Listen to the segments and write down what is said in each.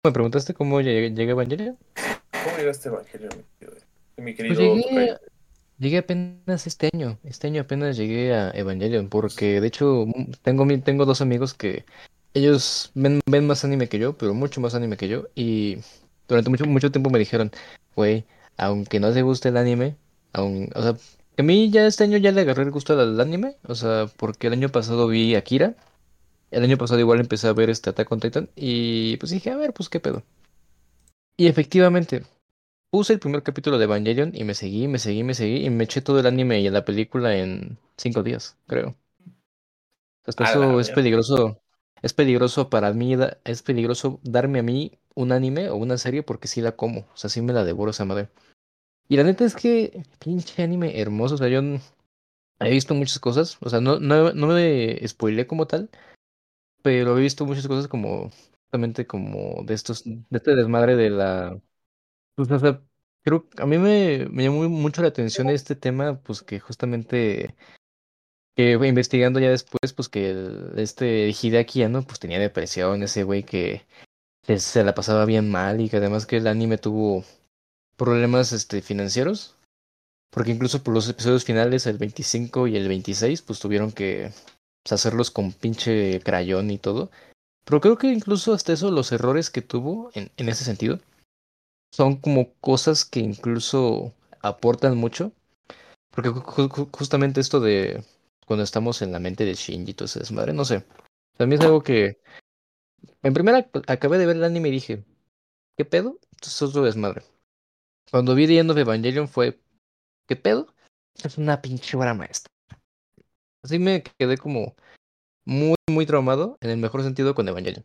¿Me preguntaste cómo llegué a Evangelion? ¿Cómo llegaste a Evangelio, mi Pues querido Tocayo? llegué apenas este año. Este año apenas llegué a Evangelion, porque de hecho tengo dos amigos que ellos ven más anime que yo, pero mucho más anime que yo, y durante mucho tiempo me dijeron, güey, aunque no te guste el anime, o sea, que a mí ya este año ya le agarré el gusto al anime, o sea, porque el año pasado vi Akira, el año pasado igual empecé a ver este Attack on Titan, y pues dije, a ver, pues qué pedo. Y efectivamente. Puse el primer capítulo de Evangelion y me seguí y me eché todo el anime y la película en 5 días, creo. Hasta A la eso verga. es peligroso para mí, es peligroso darme a mí un anime o una serie porque sí la como, o sea, sí me la devoro esa madre. Y la neta es que pinche anime hermoso, o sea, he visto muchas cosas, o sea, no me spoileé como tal, pero he visto muchas cosas como, justamente como de este desmadre de la. Pues, o sea, creo que a mí me llamó mucho la atención este tema, pues que justamente que fue investigando ya después, pues que este Hideaki Anno pues tenía depresión, ese güey que se la pasaba bien mal y que además que el anime tuvo problemas financieros, porque incluso por los episodios finales, el 25 y el 26 pues tuvieron que pues, hacerlos con pinche crayón y todo. Pero creo que incluso hasta eso, los errores que tuvo en ese sentido son como cosas que incluso aportan mucho, porque justamente esto de cuando estamos en la mente de Shinji y todo ese desmadre, no sé, también es algo que en primera acabé de ver el anime y dije, ¿qué pedo? Esto es otro desmadre. Cuando vi The End of Evangelion fue, ¿qué pedo? Esto es una pinche obra maestra. Así me quedé como muy traumado, en el mejor sentido, con Evangelion.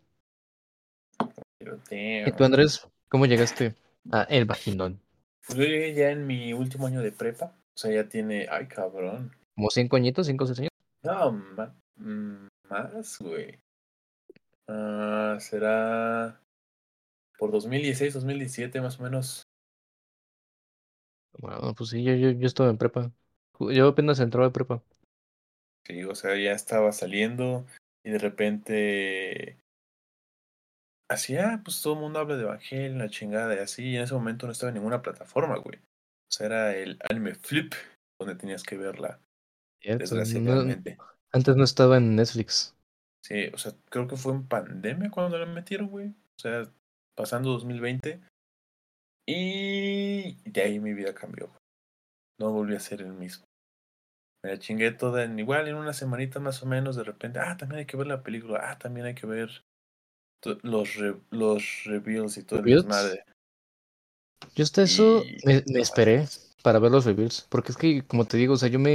Pero ¿Y tú, damn. Andrés, cómo llegaste a El Vagindón? Pues yo llegué ya en mi último año de prepa. O sea, ya tiene. Ay, cabrón. ¿Como 5 añitos, 5 o 6 años? No, más, güey. Será por 2016, 2017, más o menos. Bueno, pues sí, yo estaba en prepa. Yo apenas entraba en prepa. Sí, o sea, ya estaba saliendo y de repente. Así, pues todo el mundo habla de Evangelion, la chingada y así. Y en ese momento no estaba en ninguna plataforma, güey. O sea, era el Anime Flip donde tenías que verla, Cierto, desgraciadamente. antes no estaba en Netflix. Sí, o sea, creo que fue en pandemia cuando la metieron, güey. O sea, pasando 2020. Y de ahí mi vida cambió. No volví a ser el mismo. Me la chingué toda igual en una semanita más o menos. De repente, también hay que ver la película. También hay que ver los reveals y todo el ¿Rebuilds? desmadre. Yo hasta eso Y me no mames. esperé para ver los reveals. Porque es que, como te digo, o sea, yo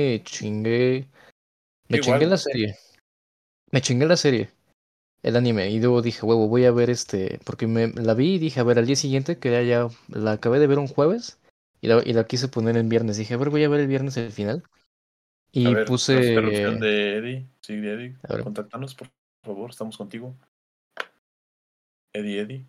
Yo me igual, chingué la güey. serie. Me chingué la serie, el anime. Y luego dije, huevo, voy a ver porque la vi y dije, a ver, al día siguiente, que ya la acabé de ver un jueves. Y la quise poner en viernes. Dije, a ver, voy a ver el viernes el final. A Y ver, tenemos interrupción puse. de Eddie. Sí, de Eddie. A ver, Contáctanos, por favor. Estamos contigo. Eddie, Eddie.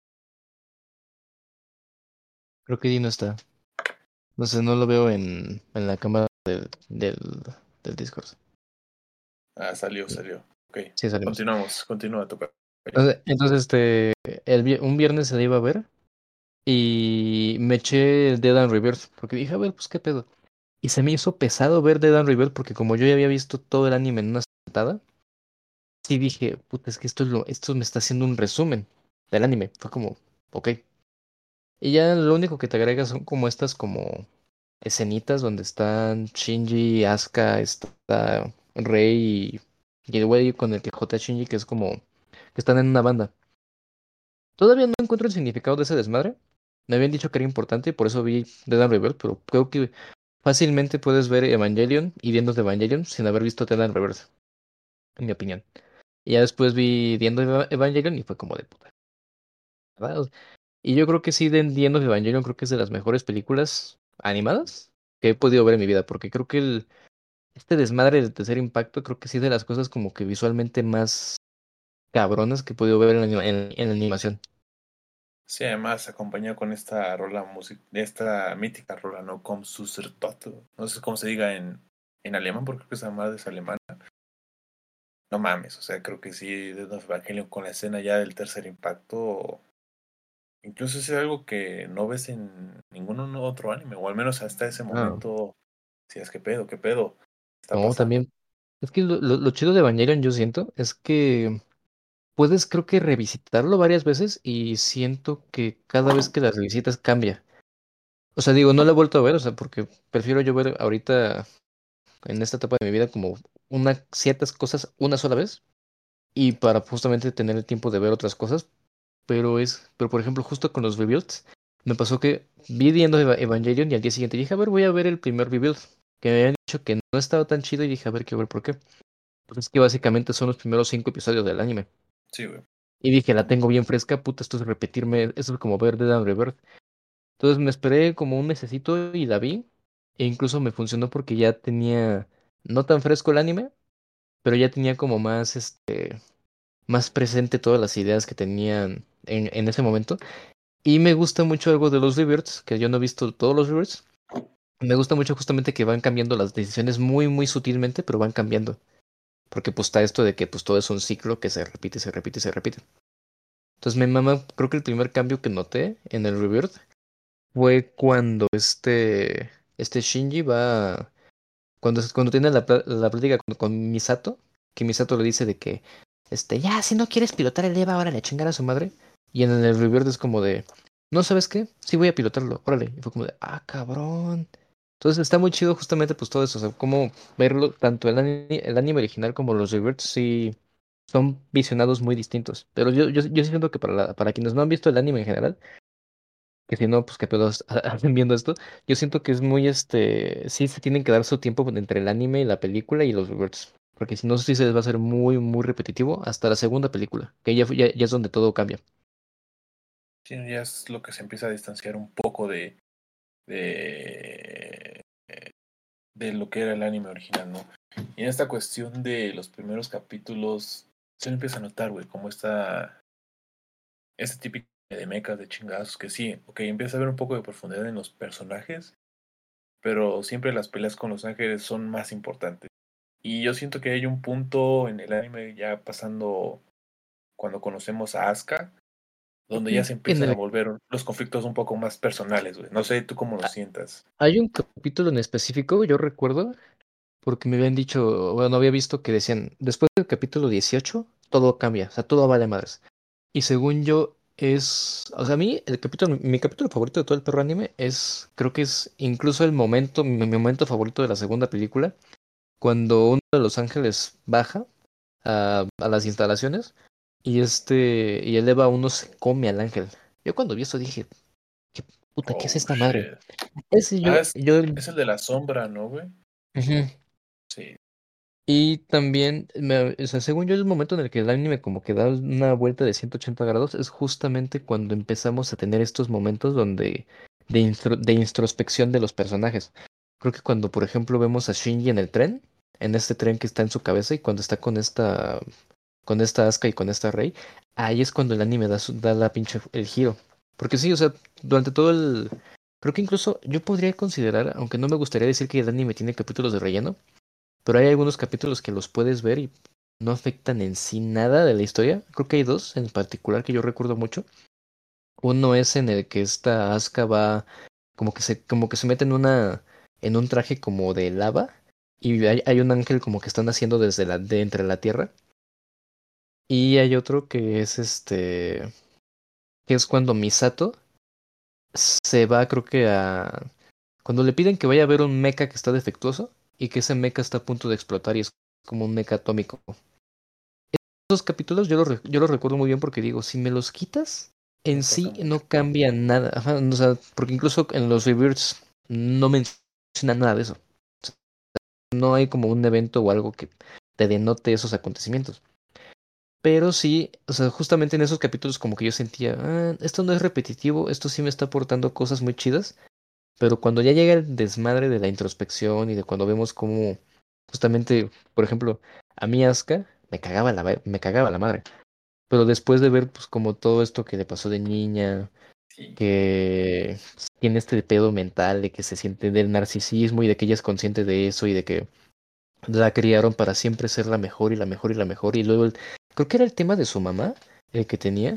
creo que Di no está. No sé, no lo veo en la cámara del, del Discord. Salió, salió. Ok. Sí, salimos. Continuamos. Continúa a tocar. Entonces, un viernes se la iba a ver y me eché el Dead and Rebirth porque dije, a ver, pues qué pedo. Y se me hizo pesado ver Dead and Rebirth porque como yo ya había visto todo el anime en una sentada, sí dije, puta, es que esto me está haciendo un resumen del anime. Fue como, ok. Y ya lo único que te agrega son como estas como escenitas donde están Shinji, Asuka, está Rei y el güey con el que J Shinji, que es como que están en una banda. Todavía no encuentro el significado de ese desmadre. Me habían dicho que era importante y por eso vi Dead and Rebirth, pero creo que fácilmente puedes ver Evangelion y Diendos de Evangelion sin haber visto Dead and Rebirth, en mi opinión. Y ya después vi Diendos de Evangelion y fue como de puta. ¿Verdad? Y yo creo que sí, de Diendos de Evangelion creo que es de las mejores películas animadas que he podido ver en mi vida, porque creo que este desmadre del tercer impacto creo que sí es de las cosas como que visualmente más cabronas que he podido ver en animación. Sí, además acompañado con esta rola esta mítica rola, ¿no? Comme Toto. No sé cómo se diga en alemán, porque creo que esa madre es alemana. No mames, o sea, creo que sí, Death of Evangelion con la escena ya del tercer impacto. Incluso es algo que no ves en ningún otro anime, o al menos hasta ese Ah, momento, si es que pedo, qué pedo está no, pasando. también. Es que lo chido de Evangelion, yo siento, es que puedes, creo que, revisitarlo varias veces y siento que cada vez que las revisitas cambia. O sea, digo, no lo he vuelto a ver, o sea, porque prefiero yo ver ahorita, en esta etapa de mi vida, como ciertas cosas una sola vez y para justamente tener el tiempo de ver otras cosas. Pero por ejemplo, justo con los rebuilds, me pasó que vi viendo Evangelion y al día siguiente dije, a ver, voy a ver el primer rebuild, que me habían dicho que no estaba tan chido y dije, a ver, quiero ver por qué. Pues es que básicamente son los primeros 5 episodios del anime. Sí, güey. Y dije, la tengo bien fresca, puta, esto es repetirme, esto es como ver Dead and Rebirth. Entonces me esperé como un mesecito y la vi. E incluso me funcionó porque ya tenía, no tan fresco el anime, pero ya tenía como más, más presente todas las ideas que tenían en ese momento. Y me gusta mucho algo de los rebirths, que yo no he visto todos los rebirths. Me gusta mucho justamente que van cambiando las decisiones muy, muy sutilmente, pero van cambiando. Porque pues está esto de que pues todo es un ciclo que se repite, se repite, se repite. Entonces me mama, creo que el primer cambio que noté en el rebirth fue cuando este Shinji va, cuando tiene la plática con Misato, que Misato le dice de que, ya, si no quieres pilotar el Eva, órale, a chingar a su madre. Y en el Rebirth es como de, no, ¿sabes qué? Sí voy a pilotarlo, órale. Y fue como de, ah, cabrón. Entonces está muy chido justamente pues todo eso, o sea, como verlo, tanto el anime original como los Rebirths, sí son visionados muy distintos. Pero yo sí siento que para quienes no han visto el anime en general, que si no, pues qué pedos hacen viendo esto. Yo siento que es muy, sí se tienen que dar su tiempo entre el anime y la película y los reverts. Porque si no, sí se les va a hacer muy, muy repetitivo hasta la segunda película, que ya es donde todo cambia. Sí, ya es lo que se empieza a distanciar un poco de, de lo que era el anime original, ¿no? Y en esta cuestión de los primeros capítulos, se empieza a notar, güey, como este típico de mechas, de chingazos, que sí, ok, empieza a ver un poco de profundidad en los personajes, pero siempre las peleas con los ángeles son más importantes. Y yo siento que hay un punto en el anime ya pasando cuando conocemos a Asuka, donde ya Ujú. se empiezan a volver los conflictos un poco más personales, güey. No sé tú cómo lo Ah, sientas. hay un capítulo en específico, yo recuerdo, porque me habían dicho, bueno, había visto que decían, después del capítulo 18 todo cambia, o sea, todo vale madres. Y según yo, o sea, a mí, mi capítulo favorito de todo el perro anime creo que es incluso mi momento favorito de la segunda película, cuando uno de los ángeles baja a las instalaciones y eleva a uno se come al ángel. Yo cuando vi eso dije, ¿qué puta, qué es Oh, esta madre? shit. Ese Ah, yo, es el de la sombra, ¿no, güey? ujú. Sí. Y también, o sea, según yo, el momento en el que el anime como que da una vuelta de 180 grados es justamente cuando empezamos a tener estos momentos de introspección de los personajes. Creo que cuando, por ejemplo, vemos a Shinji en el tren, en este tren que está en su cabeza y cuando está con esta Asuka y con esta Rey, ahí es cuando el anime da la pinche el giro. Porque sí, o sea, durante todo el... Creo que incluso yo podría considerar, aunque no me gustaría decir que el anime tiene capítulos de relleno, pero hay algunos capítulos que los puedes ver y no afectan en sí nada de la historia. Creo que hay dos en particular que yo recuerdo mucho. Uno es en el que esta Asuka va como que se mete en un traje como de lava y hay un ángel como que están haciendo de entre la tierra. Y hay otro que es cuando Misato se va, creo que cuando le piden que vaya a ver un mecha que está defectuoso y que ese mecha está a punto de explotar y es como un mecha atómico. Esos capítulos yo los recuerdo muy bien porque digo, si me los quitas, No en pasa sí mucho. no cambia nada. Ajá, o sea, porque incluso en los rebirths no menciona nada de eso. No hay como un evento o algo que te denote esos acontecimientos. Pero sí, o sea, justamente en esos capítulos como que yo sentía, esto no es repetitivo, esto sí me está aportando cosas muy chidas, pero cuando ya llega el desmadre de la introspección y de cuando vemos cómo justamente, por ejemplo, a mí Asuka me cagaba la madre. Pero después de ver, pues, como todo esto que le pasó de niña, Sí. que tiene este pedo mental de que se siente del narcisismo y de que ella es consciente de eso y de que la criaron para siempre ser la mejor y la mejor y la mejor. Y luego, creo que era el tema de su mamá, el que tenía.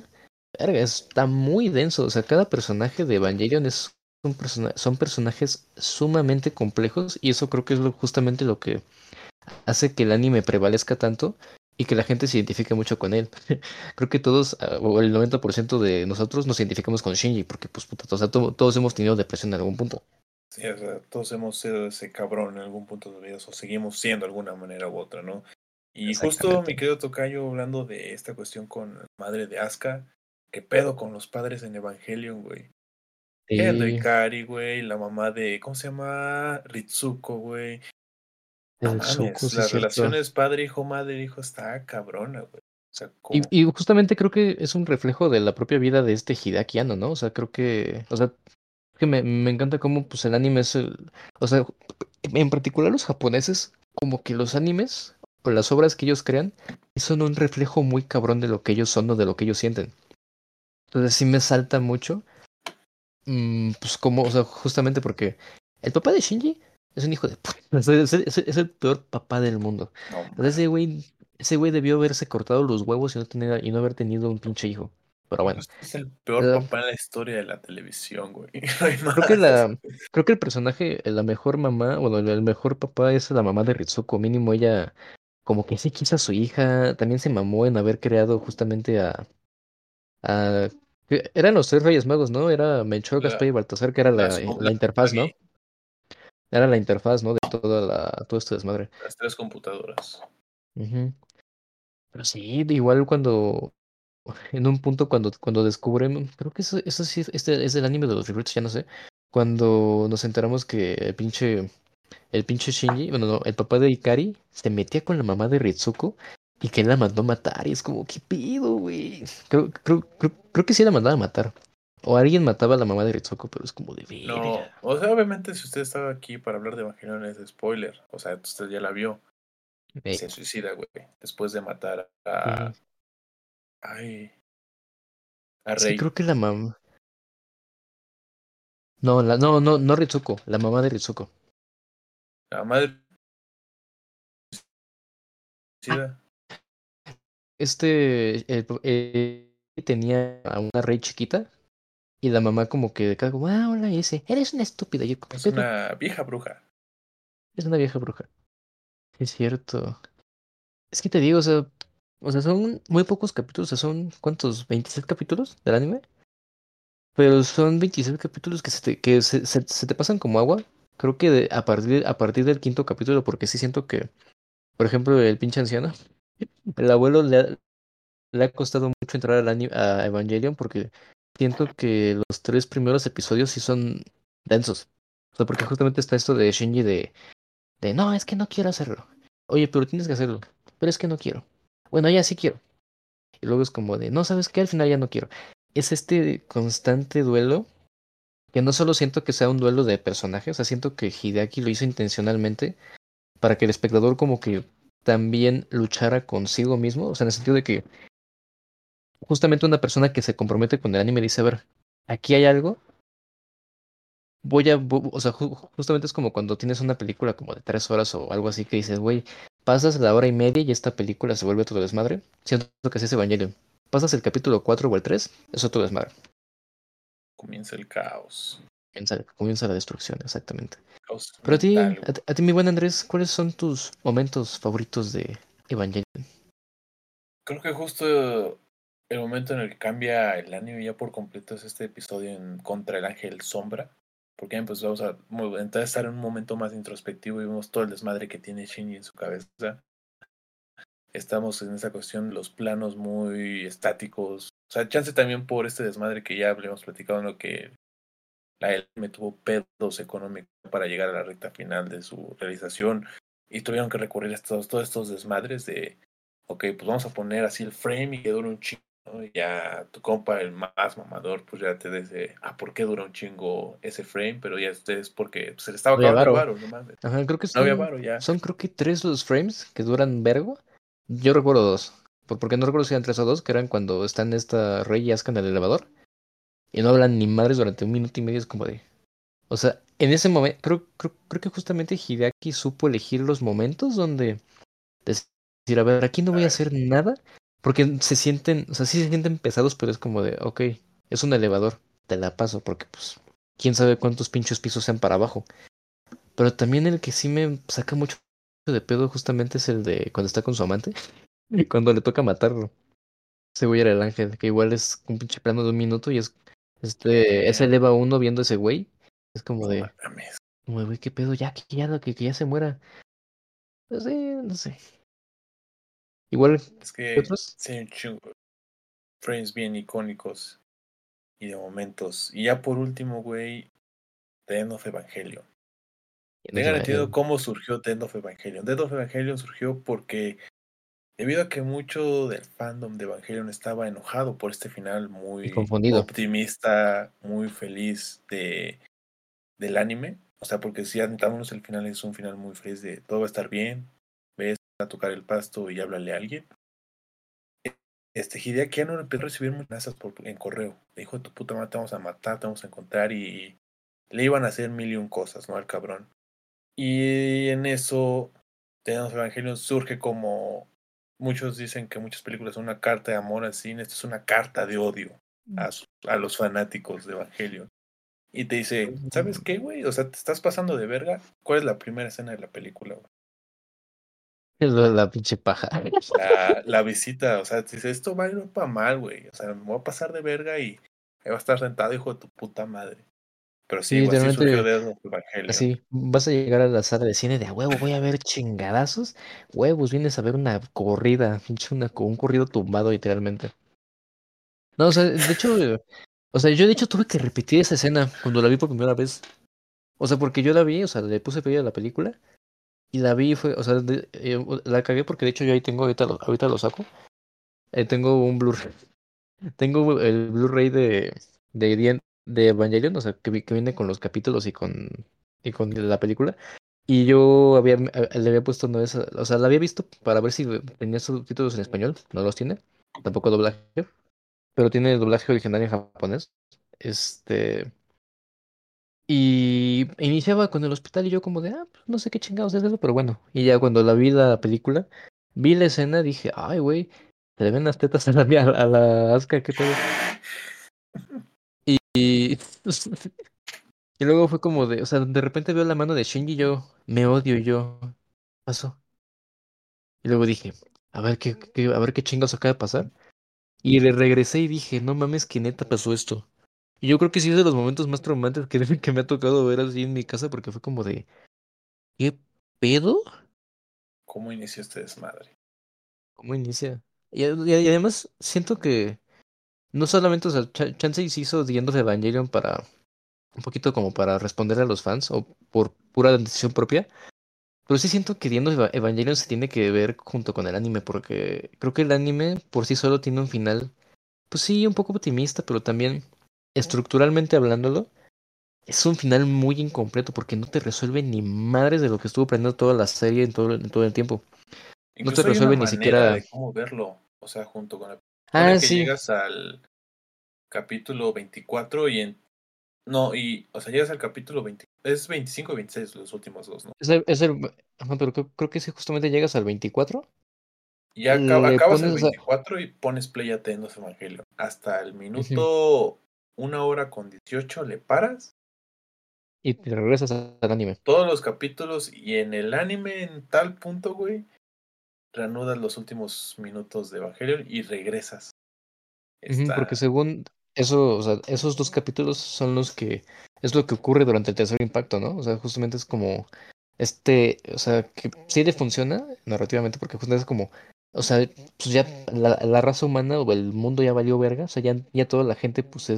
verga, está muy denso. O sea, cada personaje de Evangelion es son personajes sumamente complejos y eso creo que es justamente lo que hace que el anime prevalezca tanto y que la gente se identifique mucho con él. Creo que todos, o el 90% de nosotros nos identificamos con Shinji porque, pues, puta, o sea, todos hemos tenido depresión en algún punto. Sí, o sea, todos hemos sido ese cabrón en algún punto de vida, o seguimos siendo de alguna manera u otra, ¿no? Y justo mi Exactamente. querido Tocayo, hablando de esta cuestión con la madre de Asuka, ¿qué pedo con los padres en Evangelion, güey? El de Y Ikari, güey, la mamá de, ¿cómo se llama? Ritsuko, güey. No el Zuko, mames, sí es las cierto. relaciones padre-hijo, madre-hijo está cabrona, güey. O sea, como, Y justamente creo que es un reflejo de la propia vida de este Hideaki Anno, ¿no? O sea, creo que, o sea, que me encanta cómo pues el anime es o sea, en particular los japoneses, como que los animes o las obras que ellos crean son un reflejo muy cabrón de lo que ellos son o de lo que ellos sienten. Entonces sí me salta mucho, pues como, o sea, justamente porque el papá de Shinji es un hijo de puta, es el peor papá del mundo. no O sea, mames. ese güey debió haberse cortado los huevos y no haber tenido un pinche hijo. Pero bueno. Este es el peor eh, papá en la historia de la televisión, güey. No hay Creo que más. la, creo que el personaje, la mejor mamá, bueno, el mejor papá es la mamá de Ritsuko. Mínimo ella, como que sí quiso a su hija, también se mamó en haber creado justamente a eran los tres Reyes Magos, ¿no? Era Melchor, Gaspar y Baltasar, que era la interfaz, Magi, ¿no? Era la interfaz, ¿no? De todo este desmadre. las tres computadoras. Ujú. Pero sí, igual en un punto cuando descubren, creo que eso sí, este es el anime de los reboots, ya no sé. Cuando nos enteramos que el pinche Shinji, bueno, no, el papá de Ikari se metía con la mamá de Ritsuko y que él la mandó a matar. Y es como, ¿qué pido, güey? Creo que sí la mandaba a matar. O alguien mataba a la mamá de Ritsuko, pero es como de No, verga. o sea, obviamente si usted estaba aquí para hablar de Evangelion es spoiler, o sea, usted ya la vio, Eh, se suicida, güey, después de matar sí, ay, a sí, Rey, creo que la mamá. No, no Ritsuko, la mamá de Ritsuko. la madre Ah, suicida, tenía a una Rey chiquita y la mamá como que de cada como, hola, y dice, eres una estúpida. Y yo, ¿por es qué no? una vieja bruja. Es una vieja bruja. Sí, es cierto. Es que te digo, o sea, son muy pocos capítulos, o sea, son ¿cuántos? ¿26 capítulos del anime? Pero son 26 capítulos que se te pasan como agua. Creo que a partir del quinto capítulo, porque sí siento que, por ejemplo, el pinche anciano, el abuelo le ha costado mucho entrar a Evangelion porque siento que los tres primeros episodios sí son densos. O sea, porque justamente está esto de Shinji de no, es que no quiero hacerlo. Oye, pero tienes que hacerlo. Pero es que no quiero. Bueno, ya sí quiero. Y luego es como de, no, ¿sabes qué? Al final ya no quiero. Es este constante duelo que no solo siento que sea un duelo de personajes, o sea, siento que Hideaki lo hizo intencionalmente para que el espectador como que también luchara consigo mismo, o sea, en el sentido de que justamente una persona que se compromete con el anime dice, a ver, aquí hay algo, o sea, justamente es como cuando tienes una película como de 3 horas o algo así que dices, güey, pasas la hora y media y esta película se vuelve todo desmadre. Siento que así es Evangelion. Pasas el capítulo 4 o el 3, es otro desmadre. Comienza el caos, Comienza la destrucción, exactamente. caos Pero a ti, mental, a, güey. ti, a ti, mi buen Andrés, ¿cuáles son tus momentos favoritos de Evangelion? Creo que justo el momento en el que cambia el anime ya por completo es este episodio en Contra el Ángel Sombra, porque ya empezamos a entonces estar en un momento más introspectivo y vemos todo el desmadre que tiene Shinji en su cabeza. Estamos en esa cuestión de los planos muy estáticos. O sea, chance también por este desmadre que ya habíamos platicado en lo que la me tuvo pedos económicos para llegar a la recta final de su realización y tuvieron que recurrir a todos estos desmadres de, ok, pues vamos a poner así el frame y que dure un chingo, ¿no? Y ya tu compa, el más mamador, pues ya te dice, ¿por qué dura un chingo ese frame? Pero ya es porque se le estaba No había acabando el varo. varo, no mames. Ajá, creo que No había son, varo ya. son creo que tres los frames que duran vergo. Yo recuerdo dos. Porque no recuerdo si eran tres o dos, que eran cuando están esta Rey y Asuka en el elevador. Y no hablan ni madres durante 1 minuto y medio. Es como de. O sea, en ese momento, creo que justamente Hideaki supo elegir los momentos donde decir, a ver, aquí no voy a Ay, hacer nada. Porque se sienten, o sea, sí se sienten pesados, pero es como de, ok, es un elevador, te la paso, porque pues, quién sabe cuántos pinchos pisos sean para abajo. Pero también el que sí me saca mucho de pedo justamente es el de cuando está con su amante, y cuando le toca matarlo. Ese güey era el ángel, que igual es un pinche plano de un minuto y es el Eva uno viendo ese güey. Es No mames. como de, güey, qué pedo, ya, que ya se muera. No sé, no sé. Igual, Es ¿qué que otros? sí, hay un chingo de frames bien icónicos y de momentos. Y ya por último, güey, The End of Evangelion. No se Tengan me entendido cómo surgió The End of Evangelion. The End of Evangelion surgió porque debido a que mucho del fandom de Evangelion estaba enojado por este final y muy confundido. optimista, muy feliz del anime. O sea, porque si admitámonos, el final es un final muy feliz de todo va a estar bien, ves a tocar el pasto y háblale a alguien. Hideaki Anno empezó a recibir muchas amenazas en correo. Le dijo, tu puta madre, te vamos a matar, te vamos a encontrar y le iban a hacer mil y un cosas, ¿no? Al cabrón. Y en eso, tenemos Evangelion surge como muchos dicen que muchas películas son una carta de amor al cine, esta es una carta de odio a los fanáticos de Evangelion. Y te dice, ¿sabes qué, güey? O sea, te estás pasando de verga. ¿Cuál es la primera escena de la película, güey? Es la pinche paja. La visita, o sea, te dice, esto va a ir para mal, güey. O sea, me voy a pasar de verga y ahí va a estar sentado, hijo de tu puta madre. Pero sí, Sí, güey, así surgió literalmente, Death of Evangelion. así, vas a llegar a la sala de cine de a huevo, voy a ver chingadazos. Huevos, vienes a ver una corrida, pinche un corrido tumbado, literalmente. No, o sea, de hecho, o sea, yo de hecho tuve que repetir esa escena cuando la vi por primera vez. O sea, porque yo la vi, o sea, le puse play a la película y la vi y fue, o sea, la cagué porque de hecho yo ahí tengo, ahorita lo saco. Tengo un Blu-ray, tengo el Blu-ray de Evangelion, o sea, que viene con los capítulos y con la película. Y yo le había puesto no esa, o sea, la había visto para ver si tenía subtítulos en español, no los tiene, tampoco doblaje, pero tiene el doblaje original en japonés. Este, y iniciaba con el hospital y yo como de, pues, no sé qué chingados es eso, pero bueno. Y ya cuando la vi la película, vi la escena, dije, ay, güey, se le ven las tetas a la Asuka, qué pedo. Y, y luego fue como de, o sea, de repente veo la mano de Shinji y yo, me odio y yo, ¿qué pasó? Y luego dije, a ver qué chingados acaba de pasar. Y le regresé y dije, no mames, que neta pasó esto. Y yo creo que sí es de los momentos más traumantes que me ha tocado ver así en mi casa porque fue como de, ¿qué pedo? ¿Cómo inició este desmadre? ¿Cómo inicia? Y además siento que no solamente, o sea, Chance se hizo The End of Evangelion para un poquito como para responder a los fans o por pura decisión propia, pero sí siento que The End of Evangelion se tiene que ver junto con el anime porque creo que el anime por sí solo tiene un final, pues sí, un poco optimista, pero también estructuralmente hablándolo, es un final muy incompleto porque no te resuelve ni madres de lo que estuvo aprendiendo toda la serie en todo el tiempo. No te Incluso hay una resuelve ni manera siquiera. de cómo verlo, o sea, junto con la... Pone Ah, que sí. llegas al capítulo 24 y en... No, y, o sea, llegas al capítulo 20... Es 25 y 26 los últimos dos, ¿no? Ajá, pero creo que si justamente llegas al 24, Y ya le acabas pones, el o sea, 24 y pones play a Tendos Evangelio. Hasta el ujú, minuto 1 hora con 18 le paras y te regresas al anime. todos los capítulos y en el anime en tal punto, güey, reanudas los últimos minutos de Evangelion y regresas. Ujú, porque Está... según eso, o sea, esos dos capítulos son es lo que ocurre durante el tercer impacto, ¿no? O sea, justamente es como, o sea, que sí le funciona narrativamente, porque justamente es como, o sea, pues ya la raza humana o el mundo ya valió verga, o sea, ya toda la gente, pues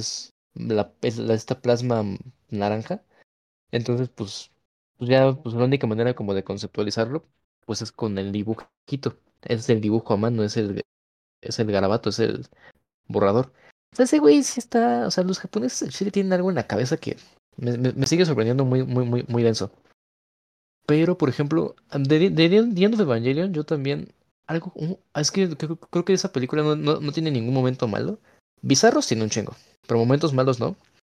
esta plasma naranja. Entonces, pues ya, pues la única manera como de conceptualizarlo, pues es con el dibujito. Es el dibujo a mano, es el garabato, es el borrador. O sea, ese güey sí está, o sea, los japoneses sí tienen algo en la cabeza que me sigue sorprendiendo muy, muy, muy, muy denso. Pero, por ejemplo, de The End of Evangelion, yo también, es que creo que esa película no tiene ningún momento malo. Bizarros tiene un chingo, pero momentos malos no.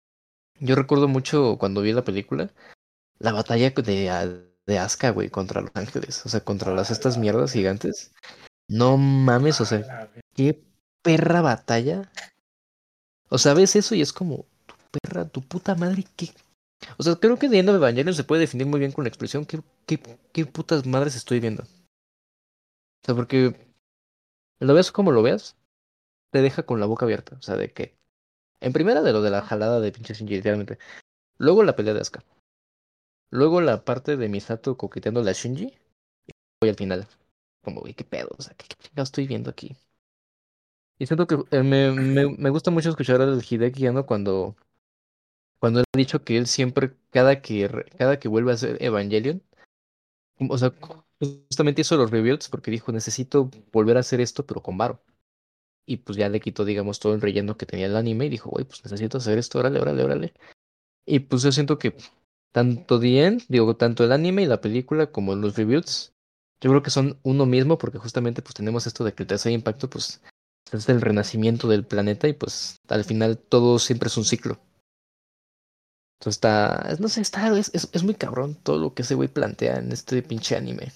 Yo recuerdo mucho cuando vi la película. La batalla de Asuka, güey, contra los ángeles. O sea, contra A estas la mierdas verga, gigantes. No mames, o a sea, la verga. qué perra batalla. O sea, ves eso y es como, tu perra, tu puta madre, qué. O sea, creo que The End of Evangelion se puede definir muy bien con la expresión, qué putas madres estoy viendo. O sea, porque lo veas como lo veas, te deja con la boca abierta. O sea, de que, en primera de lo de la jalada de pinche Shinji, literalmente. Luego la pelea de Asuka. Luego la parte de Misato coqueteando a Shinji. Y al final, como, güey, qué pedo. O sea, qué chingados estoy viendo aquí. Y siento que me gusta mucho escuchar al Hideki Anno cuando él ha dicho que él siempre, cada que vuelve a hacer Evangelion, o sea, justamente hizo los rebuilds porque dijo, necesito volver a hacer esto, pero con varo. Y pues ya le quitó, digamos, todo el relleno que tenía el anime y dijo, güey, pues necesito hacer esto, órale, órale, órale. Y pues yo siento que tanto The End, digo, tanto el anime y la película como los rebuilds, yo creo que son uno mismo porque justamente pues tenemos esto de que el tercer impacto pues es el renacimiento del planeta y pues al final todo siempre es un ciclo. Entonces no sé, es muy cabrón todo lo que ese güey plantea en este pinche anime.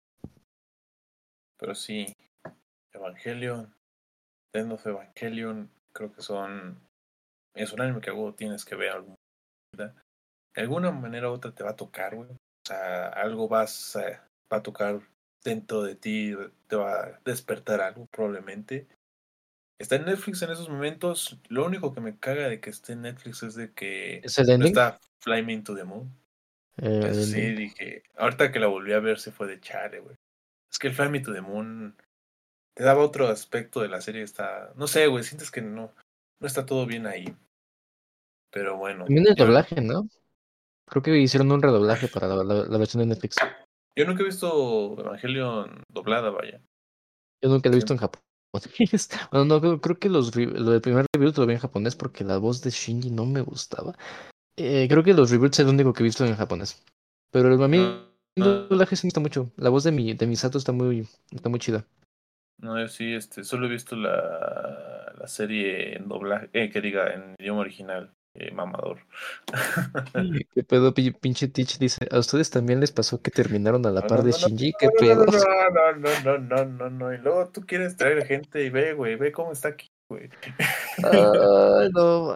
Pero sí, Evangelion, End of Evangelion, creo que es un anime que algo tienes que ver algún día. De alguna manera u otra te va a tocar, güey. O sea, algo va a tocar dentro de ti, te va a despertar algo probablemente. Está en Netflix en esos momentos. Lo único que me caga de que esté en Netflix es de que ¿Es el no ending? está Fly Me to the Moon. El Eso sí, ending. dije, ahorita que la volví a ver se fue de chale, güey. Es que el Fly Me to the Moon te daba otro aspecto de la serie. Está, no sé, güey, sientes que no está todo bien ahí. Pero bueno, También el doblaje, ¿no? Creo que hicieron un redoblaje para la versión de Netflix. yo nunca he visto Evangelion doblada, vaya. Yo nunca lo he visto en Siempre. japonés. Bueno, no, creo que lo del primer review lo vi en japonés porque la voz de Shinji no me gustaba. Creo que los reboots es lo único que he visto en japonés. Pero a mí No, el no, doblaje sí me gusta mucho. La voz de Misato está muy chida. no, yo sí, solo he visto la serie en doblaje, que diga, en idioma original, mamador. ¿Qué pedo, pinche Teach? Dice, ¿a ustedes también les pasó que terminaron a la No, par no, de no, no, Shinji? ¿Qué no, no, pedo? no, no, no, no, no, no, no. Y luego tú quieres traer gente y ve, güey, ve cómo está aquí, güey. Ay, no.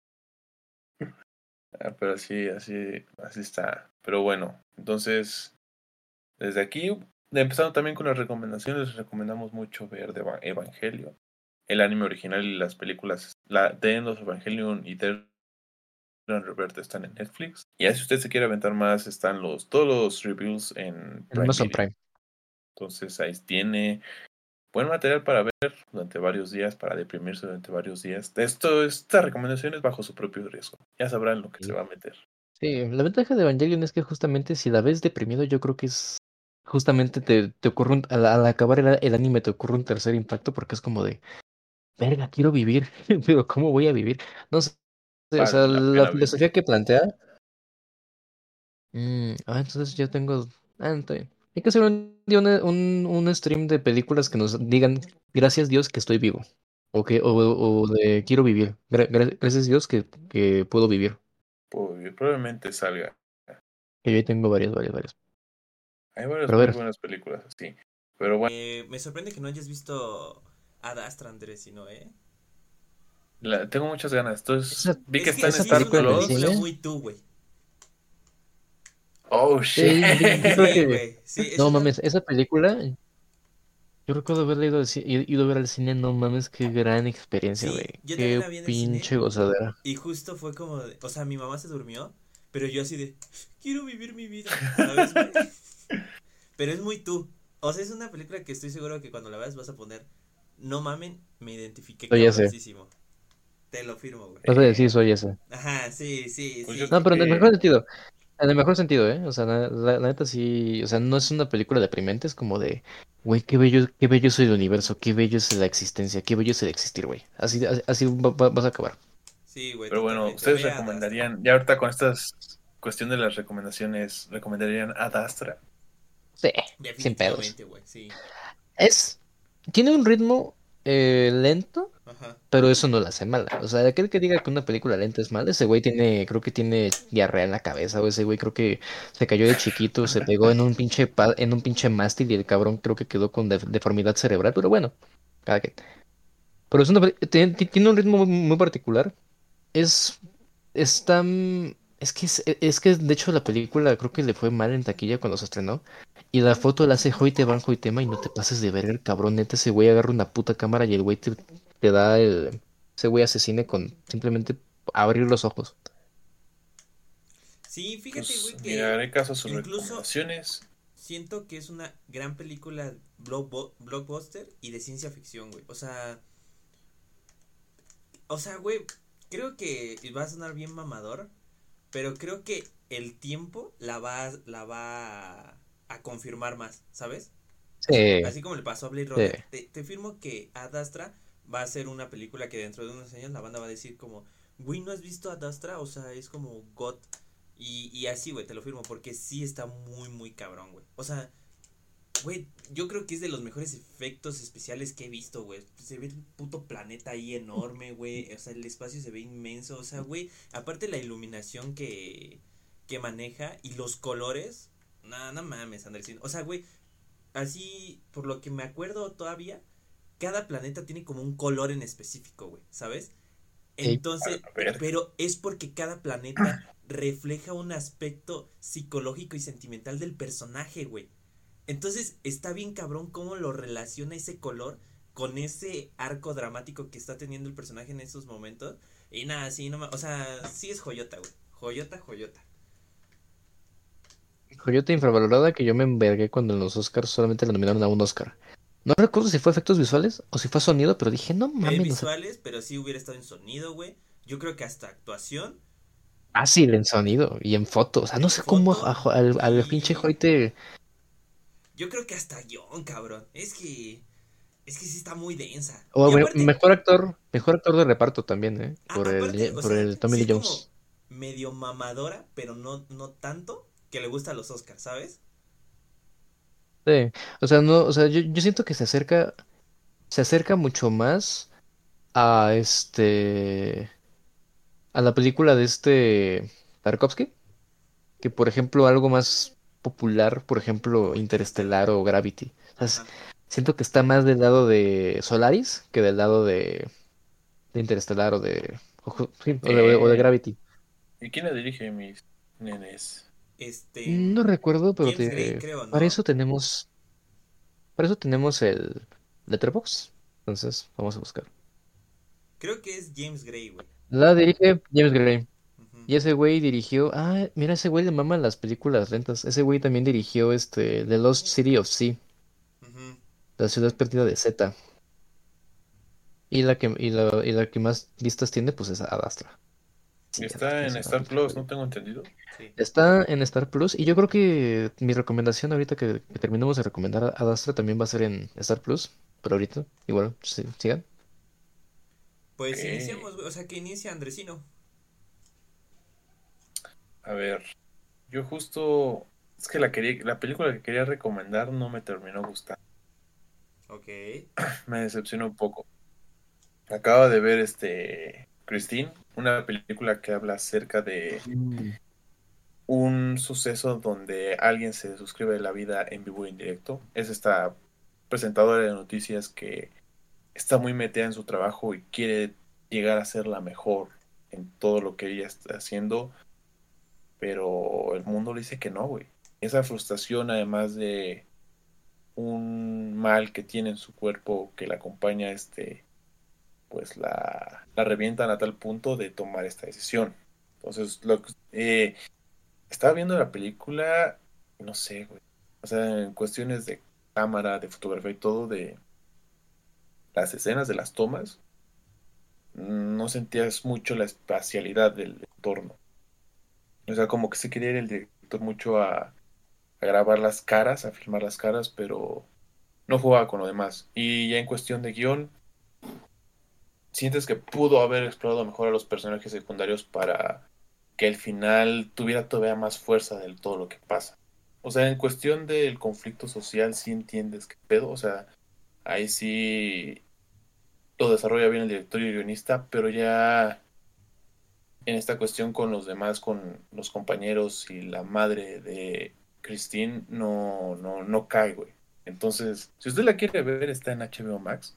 Pero sí, así está. Pero bueno, entonces, desde aquí, empezando también con las recomendaciones, les recomendamos mucho ver de Evangelio, el anime original y las películas, la The End of Evangelion y The Revert están en Netflix. Y así si usted se quiere aventar más, están todos los reviews en En Prime Amazon Video. Prime. Entonces ahí tiene buen material para ver durante varios días, para deprimirse durante varios días. Esta recomendación es bajo su propio riesgo. Ya sabrán lo que se Sí, va a meter. sí, la ventaja de Evangelion es que justamente si la ves deprimido, yo creo que es justamente te ocurre al acabar el anime te ocurre un tercer impacto porque es como de, verga, quiero vivir, pero ¿cómo voy a vivir? No sé, o sea, Vale la la pena vivir. filosofía que plantea. Entonces yo tengo. Está bien. Hay que hacer un, día un stream de películas que nos digan, gracias Dios que estoy vivo. O de quiero vivir. Gracias Dios que puedo vivir. Puedo vivir. Probablemente salga. Que yo ahí tengo varias. Hay varias Pero a muy ver, buenas películas así. Pero bueno, Me sorprende que no hayas visto Ad Astra, Andrés, sino, ¿eh? tengo muchas ganas. Entonces, esa, vi que Es está que en esa sí es Star película una en el Plus. película cine. muy tú, güey. Oh, shit. Yo creo Sí, que. güey. Sí, es No una. mames, esa película. Yo recuerdo haberla ido a ver al cine. No mames, qué gran experiencia, güey. Sí, yo también Qué la vi en el cine pinche gozadera. y justo fue como o sea, mi mamá se durmió, pero yo así de, quiero vivir mi vida, ¿sabes, güey? Pero es muy tú. O sea, es una película que estoy seguro que cuando la veas vas a poner, no mamen, me identifiqué Soy ese. cabroncísimo. Te lo firmo, güey. Vas a decir, soy ese. Ajá, sí, sí, Pues yo sí. No, creo pero en el que mejor sentido. En el mejor sentido, ¿eh? O sea, la neta sí. O sea, no es una película deprimente, es como de. Güey, qué bello es el universo, qué bello es la existencia, qué bello es el existir, güey. Así vas a acabar. Sí, güey, pero bueno, totalmente. ustedes Ve a Astra. recomendarían, ya ahorita con estas cuestión de las recomendaciones, ¿recomendarían Ad Astra? Sí, sin pedos. Definitivamente, güey, sí. Es. Tiene un ritmo lento, Ajá. pero eso no la hace mala. O sea, aquel que diga que una película lenta es mala, ese güey creo que tiene diarrea en la cabeza, o ese güey creo que se cayó de chiquito, se pegó en un en un pinche mástil y el cabrón creo que quedó con deformidad cerebral, pero bueno, cada quien. Pero es tiene un ritmo muy particular. Es, es tan... es que de hecho la película creo que le fue mal en taquilla cuando se estrenó. Y la foto la hace Hoyte Van Hoytema y no te pases de ver el cabrón, neta, ese güey agarra una puta cámara y el güey te da el... Ese güey asesine con simplemente abrir los ojos. Sí, fíjate, Pues güey, mira, que haré caso a sus incluso recomendaciones. siento que es una gran película blockbuster y de ciencia ficción, güey. O sea, güey, creo que va a sonar bien mamador, pero creo que el tiempo la va a confirmar más, ¿sabes? Así, Sí, así como le pasó a Blade sí. Runner, te firmo que Ad Astra va a ser una película que dentro de unos años la banda va a decir como, güey, ¿no has visto Ad Astra? O sea, es como God. Y así, güey, te lo firmo, porque sí está muy, muy cabrón, güey. O sea, güey, yo creo que es de los mejores efectos especiales que he visto, güey. Se ve el puto planeta ahí enorme, güey. O sea, el espacio se ve inmenso. O sea, güey, aparte la iluminación que maneja y los colores. No, no mames, Andresín. O sea, güey, así, por lo que me acuerdo todavía, cada planeta tiene como un color en específico, güey, ¿sabes? Sí. Entonces, A ver, pero es porque cada planeta refleja un aspecto psicológico y sentimental del personaje, güey. Entonces, está bien cabrón cómo lo relaciona ese color con ese arco dramático que está teniendo el personaje en esos momentos. Y nada, sí, no o sea, sí es joyota, güey. Joyota, joyota. Coyote infravalorada que yo me envergué cuando en los Oscars solamente le nominaron a un Oscar. No recuerdo si fue efectos visuales o si fue sonido, pero dije, no mames, o sea, Visuales, pero sí hubiera estado en sonido, güey. Yo creo que hasta actuación, fácil en sonido y en foto. O sea, no en sé cómo foto al pinche y Hoyte. yo creo que hasta guión, cabrón. Es que sí está muy densa. O Y aparte, mejor actor de reparto también, ¿eh? aparte, o Por sea, el Tommy sí Lee es como Jones. medio mamadora, pero no tanto que le gustan los Oscars, ¿sabes? Sí. O sea, no, o sea, yo siento que se acerca mucho más a a la película de Tarkovsky, que por ejemplo algo más popular, por ejemplo, Como Interestelar Interestelar. o Gravity. O sea, Ajá. siento que está más del lado de Solaris que del lado de Interestelar sí, o de ¿qué? Gravity. ¿Y quién la dirige, mis nenes? Este, No recuerdo, pero James Gray, creo, para ¿no? eso para eso tenemos el Letterboxd. Entonces, vamos a buscar. Creo que es James Gray, güey. La dirige James Gray. Ujú, Y ese güey dirigió. Ah, mira, ese güey le maman las películas lentas. Ese güey también dirigió The Lost City of Z, ujú. La ciudad perdida de Z. Y la que más vistas tiene, pues es Ad Astra. Y Sí, Ad está Astra en es una Star pinche Plus, joya. no tengo entendido. Sí. Está en Star Plus. Y yo creo que mi recomendación ahorita que terminemos de recomendar a Ad Astra también va a ser en Star Plus. Pero ahorita, igual, sí, sigan. Pues Ok, iniciamos, güey. O sea, que inicia Andresino. a ver, yo justo, es que la película que quería recomendar no me terminó gustando, Ok. me decepcionó un poco. Acabo de ver Christine, una película que habla acerca de Mm. un suceso donde alguien se suscribe de la vida en vivo e indirecto. Es esta presentadora de noticias que está muy metida en su trabajo y quiere llegar a ser la mejor en todo lo que ella está haciendo, pero el mundo le dice que no, güey. Esa frustración, además de un mal que tiene en su cuerpo que la acompaña, pues la revientan a tal punto de tomar esta decisión. Entonces, estaba viendo la película, no sé, güey. O sea, en cuestiones de cámara, de fotografía y todo, de las escenas, de las tomas, no sentías mucho la espacialidad del entorno. O sea, como que se quería ir el director mucho a grabar las caras, a filmar las caras, pero no jugaba con lo demás. Y ya en cuestión de guión, sientes que pudo haber explorado mejor a los personajes secundarios para que el final tuviera todavía más fuerza de todo lo que pasa. O sea, en cuestión del conflicto social, sí entiendes qué pedo. O sea, ahí sí lo desarrolla bien el director y el guionista, pero ya en esta cuestión con los demás, con los compañeros y la madre de Christine, no cae, güey. Entonces, si usted la quiere ver, está en HBO Max.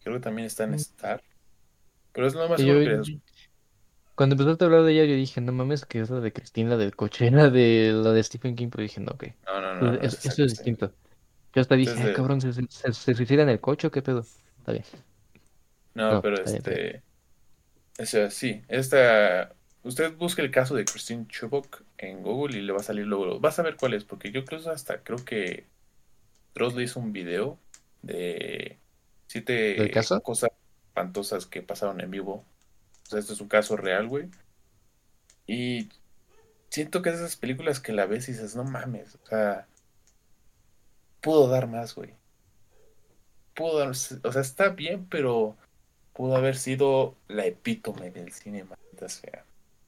Creo que también está en Mm, Star. Pero es lo más que seguro que... cuando empezaste a hablar de ella, yo dije, no mames, que es la de Cristina, la del coche, la de Stephen King, pero dije, no, ok. No, no, no, Pues no es esa eso es Cristina. distinto. Yo hasta Este es dije, de... cabrón, ¿se suicida en el coche o qué pedo? Está bien. No, No, pero está bien, está bien. O sea, sí, esta... Usted busque el caso de Christine Chubbuck en Google y le va a salir luego. Vas a ver cuál es, porque yo incluso hasta creo que Dross le hizo un video de ¿Del 7 caso? cosas espantosas que pasaron en vivo. O sea, este es un caso real, güey. Y siento que es de esas películas que la ves y dices, no mames, o sea, pudo dar más, güey. Pudo dar, o sea, está bien, pero pudo haber sido la epítome del cine, maldita sea.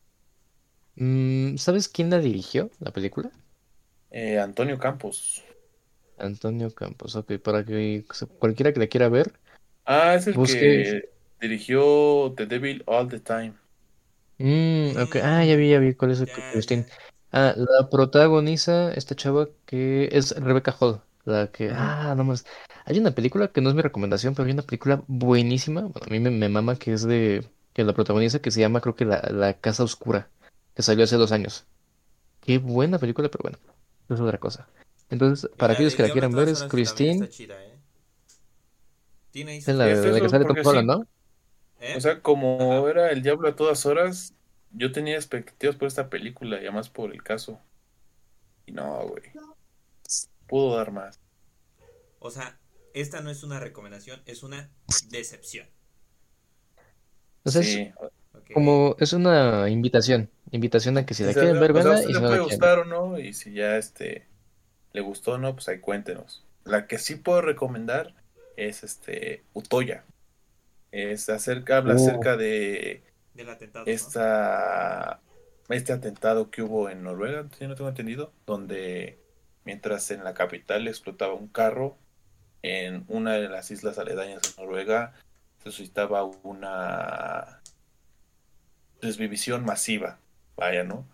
¿Sabes quién la dirigió, la película? Antonio Campos. Antonio Campos, ok, para que cualquiera que la quiera ver, Ah, es el busque. que dirigió The Devil All the Time. Ok, ya vi cuál es el Ya, Christine. ya. La protagoniza esta chava que es Rebecca Hall, la que, Ujú. no más. Hay una película que no es mi recomendación, pero hay una película buenísima, bueno, a mí me mama que es que la protagoniza, que se llama, creo que La Casa Oscura, que salió hace 2 años. Qué buena película, pero bueno, eso es otra cosa. Entonces, Y para la aquellos del que la Diablo a quieran ver, todas es horas también está Christine, chida, ¿eh? Tiene ahí es sus la, Y es la que eso, sale Tom porque Holland, sí, ¿no? o ¿Eh? sea, como Ajá. era el diablo a todas horas, yo tenía expectativas por esta película, y además por el caso. Y no, güey, pudo dar más. O sea, esta no es una recomendación, es una decepción. O sea, es Sí, ¿Ok? es una invitación a que si la quieren ver, o sea, a verla, usted y le si no la puede quieren ver. gustar o no, y si ya le gustó o no, pues ahí cuéntenos. La que sí puedo recomendar es Utoya. Habla Uh, acerca de Del atentado, ¿no? esta, este atentado que hubo en Noruega, si no tengo entendido, donde mientras en la capital explotaba un carro, en una de las islas aledañas de Noruega se suscitaba una desvivisión masiva, vaya, ¿no?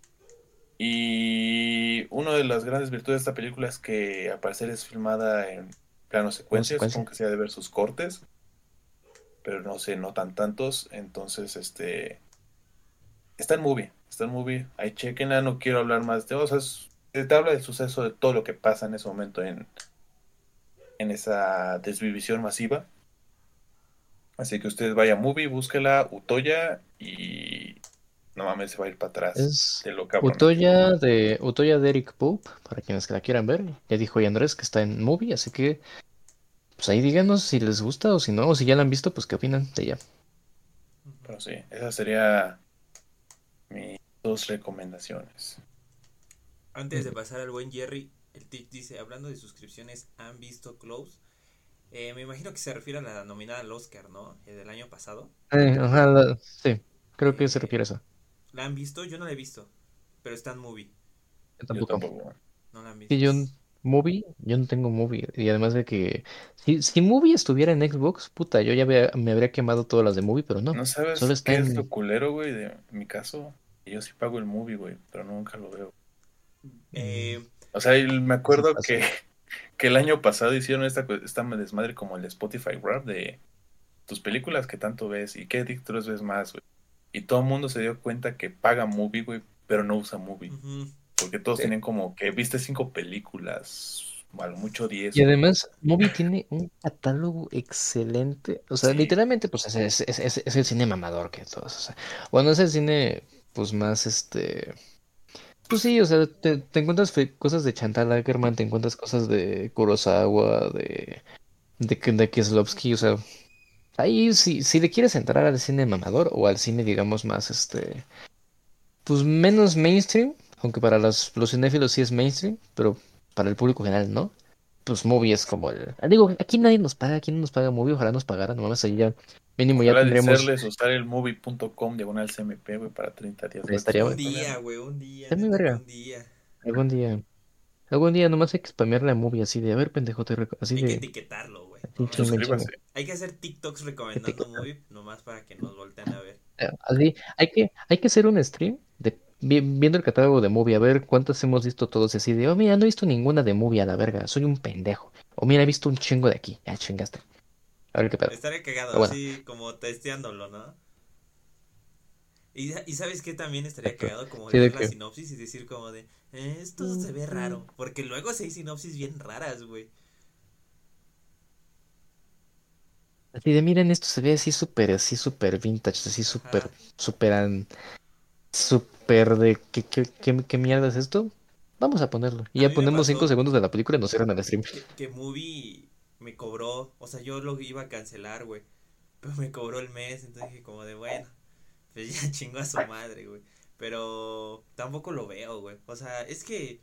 Y una de las grandes virtudes de esta película es que al parecer es filmada en plano secuencia, supongo consecuencia. que se ha de ver sus cortes, pero no se notan tantos, entonces está en movie, ahí chequenla, no quiero hablar más de, o sea, te habla del suceso de todo lo que pasa en ese momento en esa desvivisión masiva. Así que usted vaya a movie, búsquela, Utoya, y no mames, se va a ir para atrás Es de lo cabrona que está. Utoya de Eric Pope, para quienes que la quieran ver. Ya dijo ya Andrés que está en movie, así que pues ahí díganos si les gusta o si no, o si ya la han visto, pues qué opinan de ella. Ujú. Pero sí, esa sería mis dos recomendaciones. Antes de Mm. pasar al buen Jerry, el tip dice, hablando de suscripciones, ¿han visto Close? Me imagino que se refiere a la nominada al Oscar, ¿no? Del año pasado. Ajá, sí, creo que se Eh, refiere a eso. ¿La han visto? Yo no la he visto, pero está en movie. Yo Yo tampoco. tampoco. No la han Y visto. yo, movie, yo no tengo movie. Y además de que si movie estuviera en Xbox, puta, yo ya me habría quemado todas las de movie, pero no. ¿No Solo sabes está qué es lo en. culero, güey, de mi caso? Yo sí pago el movie, güey, pero nunca lo veo. mm, O sea, me sí acuerdo pasa. que el año pasado hicieron esta desmadre como el Spotify Rap de tus películas que tanto ves y qué títulos ves más, güey. Y todo el mundo se dio cuenta que paga movie, güey, pero no usa movie. Ujú. Porque todos Sí. tenían como que viste 5 películas, a lo mucho 10 Y güey. además, Movie tiene un catálogo excelente. O sea, Sí, literalmente, pues es el cine mamador que todos. O sea, bueno, es el cine, pues más Pues sí, o sea, te encuentras cosas de Chantal Akerman, te encuentras cosas de Kurosawa, de Kieslowski, o sea, ahí si le quieres entrar al cine mamador o al cine, digamos, más pues menos mainstream, aunque para los cinéfilos sí es mainstream, pero para el público general no. Pues Movie es como Digo, aquí nadie nos paga, aquí no nos paga Movie, ojalá nos pagara, nomás ahí ya mínimo ya ojalá tendremos. hacerles usar el movie.com dial CMP, güey, para 30 días gratis Estaría sin Un bueno. día, problema. güey, un día, Está muy neta que verga. un día. Algún día. Algún día nomás hay que spamearle a Movie así de, a ver, pendejo, así Hay que de, etiquetarlo, güey, así ¿no? chinga en chinga. Suscríbase. Hay que hacer TikToks recomendando Etiqueta. movie nomás para que nos volteen a ver. Así, hay que hacer un stream de viendo el catálogo de Movie, a ver cuántas hemos visto todos y así de, oh, mira, no he visto ninguna de Movie a la verga, soy un pendejo. O mira, he visto un chingo de aquí, ya chingaste. A ver qué pedo. Estaría cagado, Pero bueno, así como testeándolo, ¿no? Y ¿sabes qué también estaría exacto. cagado? Como Sí, de leer la que. sinopsis y decir como de, esto se ve raro. Porque luego sí hay sinopsis bien raras, güey. Así de, miren, esto se ve así súper vintage, así súper, Ajá. súper, súper de, ¿qué mierda es esto? Vamos a ponerlo. Y A ya mí me ponemos cinco pasó segundos de la película y nos cierran el stream. que Movie me cobró. O sea, yo lo iba a cancelar, güey. Pero me cobró el mes. Entonces dije como de, bueno, pues ya chingó a su madre, güey. Pero tampoco lo veo, güey. O sea, es que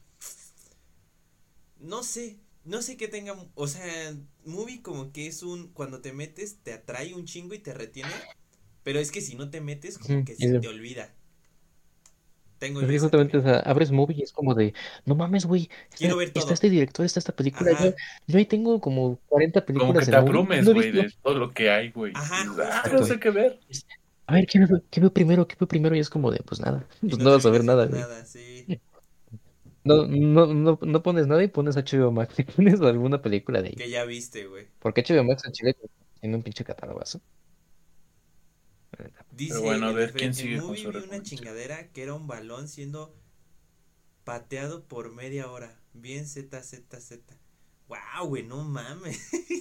no sé, no sé qué tenga, o sea, Movie como que es cuando te metes te atrae un chingo y te retiene, pero es que si no te metes como Ujú. que Y se te olvida. Tengo es yo que esa justamente, teoría. o sea, abres movie y es como de, no mames, güey, Quiero ver está todo. este director, está esta película. Yo, Ajá, yo ahí tengo como 40 Como que películas te en movie y abrumes, no he güey, visto. de todo lo que hay, güey. ajá, Dices, justo, no Exacto. sé güey. qué ver. A ver, ¿qué veo primero? ¿Qué veo primero? Y es como de, pues nada, Y pues no no vas a ver terminas nada, viendo güey. nada, sí. No pones nada y pones HBO Max y pones alguna película de ahí. Que ya viste, güey. Porque HBO Max en Chile tiene un pinche catalogazo. Pero Dice bueno, a el ver Efren, quién en sigue con Movie su vi una recomendación. chingadera que era un balón siendo pateado por media hora. Bien Z, Z, Z. Wow, güey, no mames.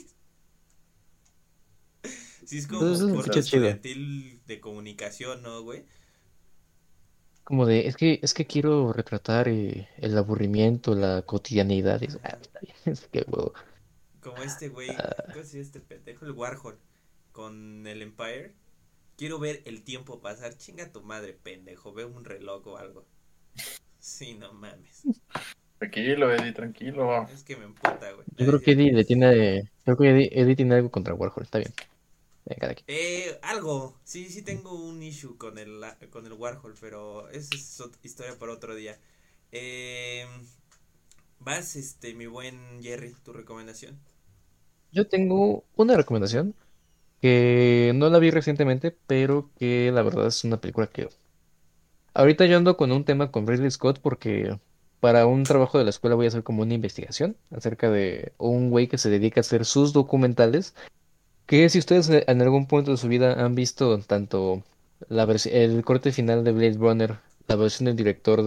Sí, es No, como Entonces se corto escucha quizás. chido. estudiantil de comunicación, ¿no, güey? Como de, es que quiero retratar el aburrimiento, la cotidianidad. Y es, Ajá. está bien, es que huevo. Como este güey, Ah, ¿cómo se llama este pendejo? El Warhol con el Empire. Quiero ver el tiempo pasar. Chinga tu madre, pendejo. Ve un reloj o algo. Sí, no mames. Tranquilo, Eddie, tranquilo. Es que me emputa, güey. yo creo que Eddie tiene algo contra Warhol, está bien. Cada quien. Algo. Sí, sí tengo un issue con el Warhol, pero esa es historia para otro día. Eh, Vas, mi buen Jerry, tu recomendación. Yo tengo una recomendación que no la vi recientemente, pero que la verdad es una película que ahorita yo ando con un tema con Ridley Scott porque para un trabajo de la escuela voy a hacer como una investigación acerca de un güey que se dedica a hacer sus documentales, que si ustedes en algún punto de su vida han visto tanto el corte final de Blade Runner, la versión del director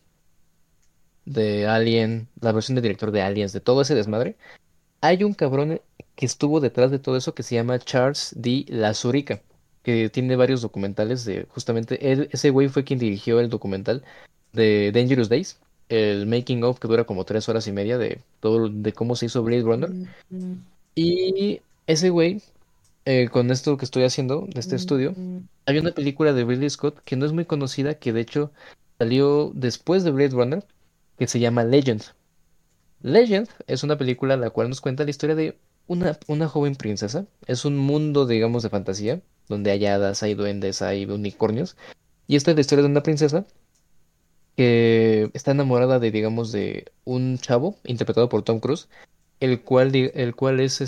de Alien, la versión del director de Aliens, de todo ese desmadre, hay un cabrón que estuvo detrás de todo eso que se llama Charles D. Lazurica, que tiene varios documentales de justamente ese güey fue quien dirigió el documental de Dangerous Days, el making of que dura como 3 horas y media de todo de cómo se hizo Blade Runner. Y ese güey, con esto que estoy haciendo, de este estudio, hay una película de Ridley Scott que no es muy conocida, que de hecho salió después de Blade Runner, que se llama Legend. Legend es una película la cual nos cuenta la historia de una joven princesa. Es un mundo, digamos, de fantasía, donde hay hadas, hay duendes, hay unicornios. Y esta es la historia de una princesa que está enamorada de, digamos, de un chavo interpretado por Tom Cruise, el cual es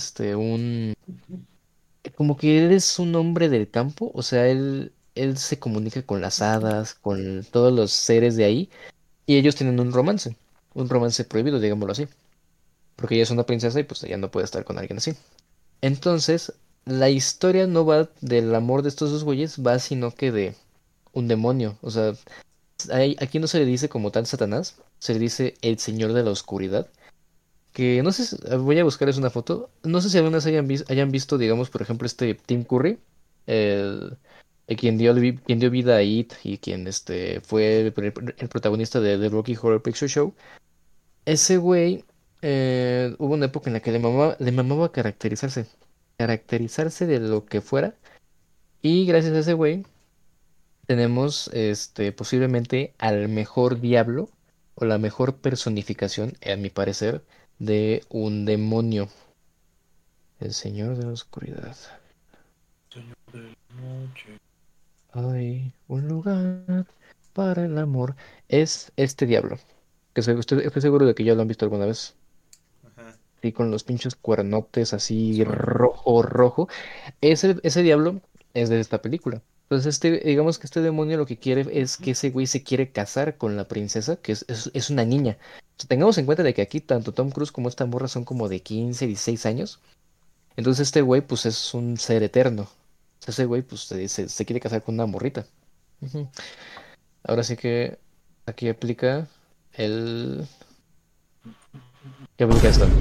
como que él es un hombre del campo, o sea, él se comunica con las hadas, con todos los seres de ahí, y ellos tienen un romance prohibido, digámoslo así. Porque ella es una princesa y pues ella no puede estar con alguien así. Entonces, la historia no va del amor de estos dos güeyes, va sino que de un demonio. O sea, aquí no se le dice como tal Satanás, se le dice el Señor de la Oscuridad. Que no sé, voy a buscarles una foto. No sé si algunas hayan visto, digamos, por ejemplo, este Tim Curry, quien dio vida a It y quien fue el protagonista de The Rocky Horror Picture Show. Ese güey, hubo una época en la que le mamaba caracterizarse de lo que fuera. Y gracias a ese güey, tenemos posiblemente al mejor diablo o la mejor personificación, a mi parecer, de un demonio, el Señor de la Oscuridad. Señor de la noche. Hay un lugar para el amor. Es este diablo, que estoy seguro de que ya lo han visto alguna vez. Ajá. Sí, con los pinches cuernotes así rojo, rojo. Ese diablo es de esta película. Entonces, digamos que este demonio lo que quiere es que ese güey se quiere casar con la princesa, que es una niña. O sea, tengamos en cuenta de que aquí tanto Tom Cruise como esta morra son como de 15, 16 años. Entonces este güey pues es un ser eterno. O sea, ese güey pues se quiere casar con una morrita. Ujú. Ahora sí que aquí aplica el... ¿Qué aplica esto?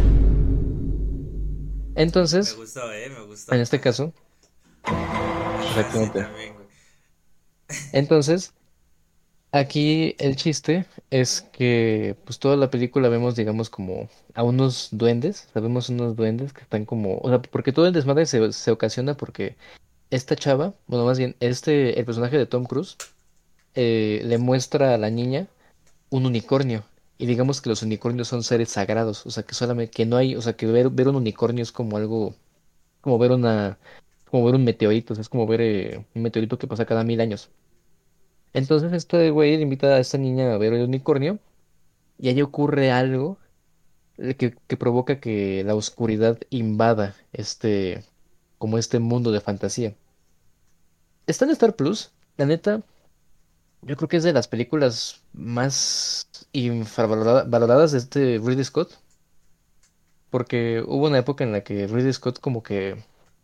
Me Entonces, gustó, me gustó. en este caso, Ajá, sí, exactamente. también, güey. Entonces, aquí el chiste es que pues toda la película vemos, digamos, como a unos duendes, sabemos unos duendes que están como, o sea, porque todo el desmadre se ocasiona porque esta chava, bueno, más bien, el personaje de Tom Cruise, le muestra a la niña un unicornio. Y digamos que los unicornios son seres sagrados, o sea, que solamente, que no hay, o sea, que ver un unicornio es como algo, como ver como ver un meteorito, o sea, es como ver un meteorito que pasa cada 1000 años. Entonces este güey le invita a esta niña a ver el unicornio y ahí ocurre algo que provoca que la oscuridad invada como este mundo de fantasía. Está en Star Plus, la neta, yo creo que es de las películas más infravaloradas de este Ridley Scott, porque hubo una época en la que Ridley Scott como que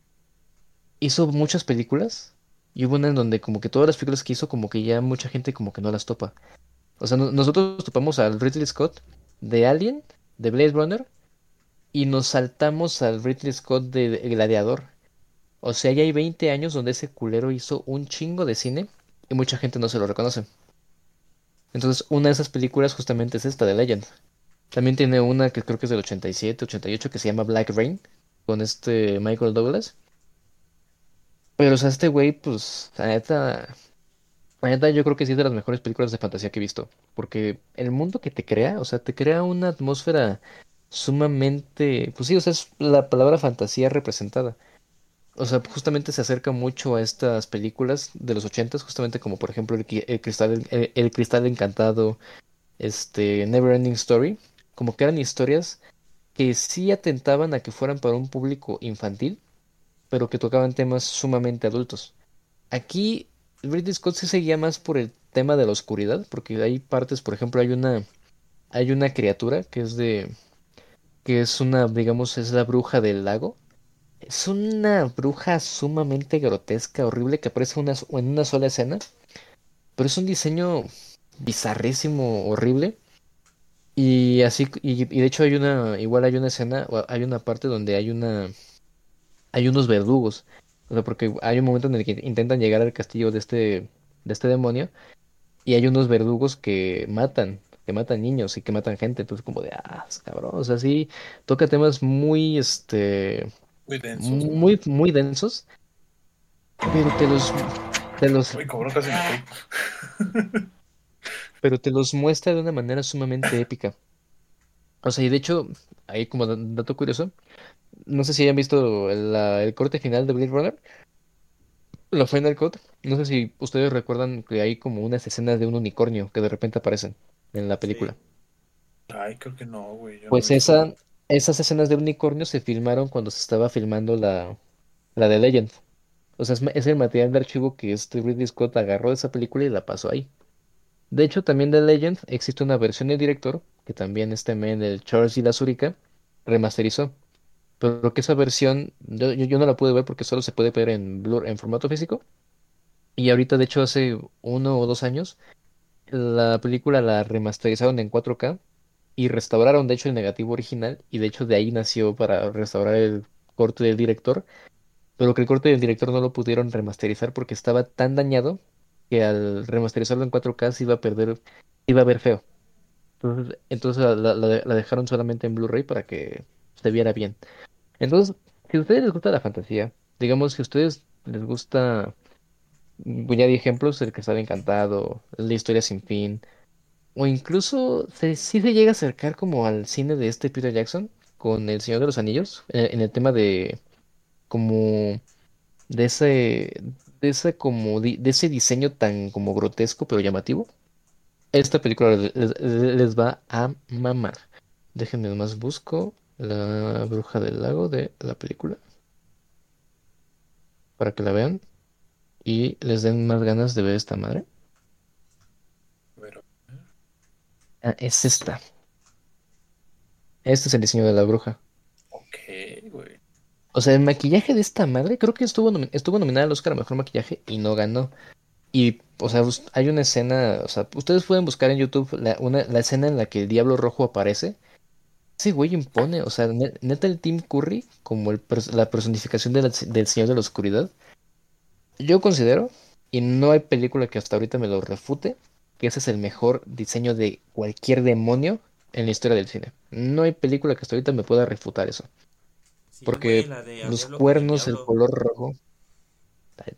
hizo muchas películas y hubo una en donde como que todas las películas que hizo como que ya mucha gente como que no las topa. O sea, nosotros topamos al Ridley Scott de Alien, de Blade Runner, y nos saltamos al Ridley Scott de Gladiador. O sea, ya hay 20 años donde ese culero hizo un chingo de cine y mucha gente no se lo reconoce. Entonces, una de esas películas justamente es esta de Legend. También tiene una que creo que es del 87, 88 que se llama Black Rain, con este Michael Douglas. Pero, o sea, este güey, pues, la neta, yo creo que sí es de las mejores películas de fantasía que he visto. Porque el mundo que te crea, o sea, te crea una atmósfera sumamente, pues sí, o sea, es la palabra fantasía representada. O sea, justamente se acerca mucho a estas películas de los 80, justamente como por ejemplo el Cristal Encantado, Neverending Story, como que eran historias que sí atentaban a que fueran para un público infantil, pero que tocaban temas sumamente adultos. Aquí Ridley Scott se seguía más por el tema de la oscuridad, porque hay partes, por ejemplo, hay una criatura que es una, digamos, es la bruja del lago. Es una bruja sumamente grotesca, horrible, que aparece en una sola escena, pero es un diseño bizarrísimo, horrible. Y así, y de hecho igual hay una escena, o hay una parte donde hay unos verdugos. O sea, porque hay un momento en el que intentan llegar al castillo de este demonio, y hay unos verdugos que matan niños y que matan gente. Entonces, como de, cabrón, o sea, sí, toca temas muy, Muy densos, ¿no? muy densos, pero te los, Uy, cabrón, casi me caigo. pero te los muestra de una manera sumamente épica. O sea, y de hecho, ahí como dato curioso, no sé si hayan visto el corte final de Blade Runner, la Final Cut. No sé si ustedes recuerdan que hay como unas escenas de un unicornio que de repente aparecen en la película. Sí. Ay, creo que no, güey, yo no he Pues visto. esas escenas de unicornio se filmaron cuando se estaba filmando la de Legend. O sea, es el material de archivo que Ridley Scott agarró de esa película y la pasó ahí. De hecho, también de Legend existe una versión del director, que también este men, el Charles y la Zurika, remasterizó. Pero que esa versión, yo no la pude ver porque solo se puede ver en Blur, en formato físico. Y ahorita, de hecho, hace 1 o 2 años, la película la remasterizaron en 4K y restauraron, de hecho, el negativo original. Y de hecho, de ahí nació para restaurar el corte del director. Pero que el corte del director no lo pudieron remasterizar porque estaba tan dañado que al remasterizarlo en 4K se iba a perder, iba a ver feo. Entonces la dejaron solamente en Blu-ray para que se viera bien. Entonces, si a ustedes les gusta la fantasía, digamos, si a ustedes les gusta, pues ya di ejemplos, El Cristal Encantado, La Historia Sin Fin, o incluso sí se llega a acercar como al cine de este Peter Jackson con El Señor de los Anillos, en el tema de como de de ese diseño tan como grotesco pero llamativo. Esta película les va a mamar. Déjenme nomás busco La Bruja del Lago de la película para que la vean y les den más ganas de ver esta madre. Pero, Es esta. Este es el diseño de la bruja. ok, güey. O sea, el maquillaje de esta madre, creo que estuvo nominada al Oscar a Mejor Maquillaje y no ganó. Y, o sea, hay una escena, o sea, ustedes pueden buscar en YouTube la escena en la que el Diablo Rojo aparece. Ese güey impone, o sea, neta el Tim Curry, como la personificación del Señor de la Oscuridad. Yo considero, y no hay película que hasta ahorita me lo refute, que ese es el mejor diseño de cualquier demonio en la historia del cine. No hay película que hasta ahorita me pueda refutar eso. Sí, güey, Porque la de Al los Diablo con el cuernos, el Diablo. color rojo. Ay,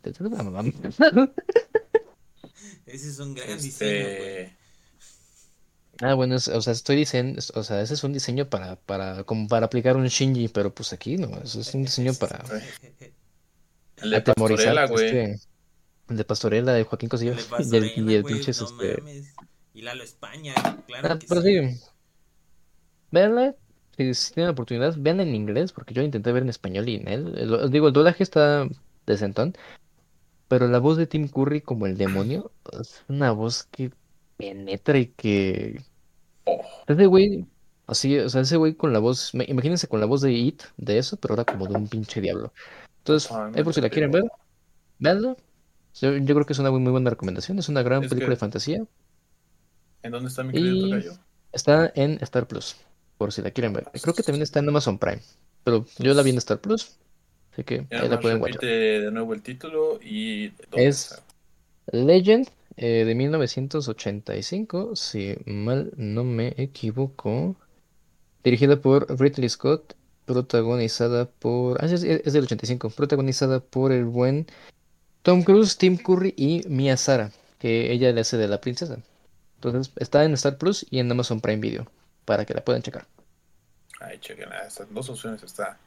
Esos son gran diseños, güey. Este. Ah, bueno, o sea, estoy diciendo, o sea, ese es un diseño como para aplicar un Shinji, pero pues aquí no, eso es un diseño para El de atemorizar, Pastorela, pues, güey. el de Pastorela, de Joaquín Cosío, El de y Pastorela, el güey, pinches, no mames. Y Lalo España, claro Ah, que pero sí. sí, véanla, si tienen la oportunidad, vean en inglés, porque yo intenté ver en español y en él, digo, el doblaje está decentón, pero la voz de Tim Curry como el demonio, es una voz que penetra y que Oh, ese güey, así, o sea, ese güey con la voz, imagínense con la voz de It, de eso, pero ahora como de un pinche diablo. Entonces, ahí por totalmente si en la quieren ver, vivo. veanla. Yo creo que es una muy buena recomendación, es una gran Es película de que, fantasía ¿en dónde está mi querido y tocayo? está en Star Plus, por si la quieren Ah, ver. Creo que también pues, está en Amazon Prime, pero yo la vi en entonces, Star Plus, así que ya ahí la nomás pueden watchar. repite de nuevo el título y dónde está. Es Legend de 1985, si mal no me equivoco. Dirigida por Ridley Scott, protagonizada por... Ah, sí, es del 85, protagonizada por el buen Tom Cruise, Tim Curry y Mia Sara, que ella le hace de la princesa. Entonces está en Star Plus y en Amazon Prime Video, para que la puedan checar. Ay, chequen, estas dos opciones está.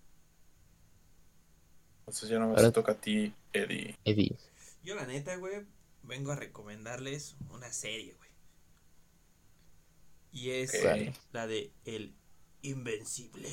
Entonces ya nomás te Ahora, toca a ti, Eddie. Eddie, Yo, la neta, güey, vengo a recomendarles una serie, güey. Y es ¿cuál? Ok. la de El Invencible.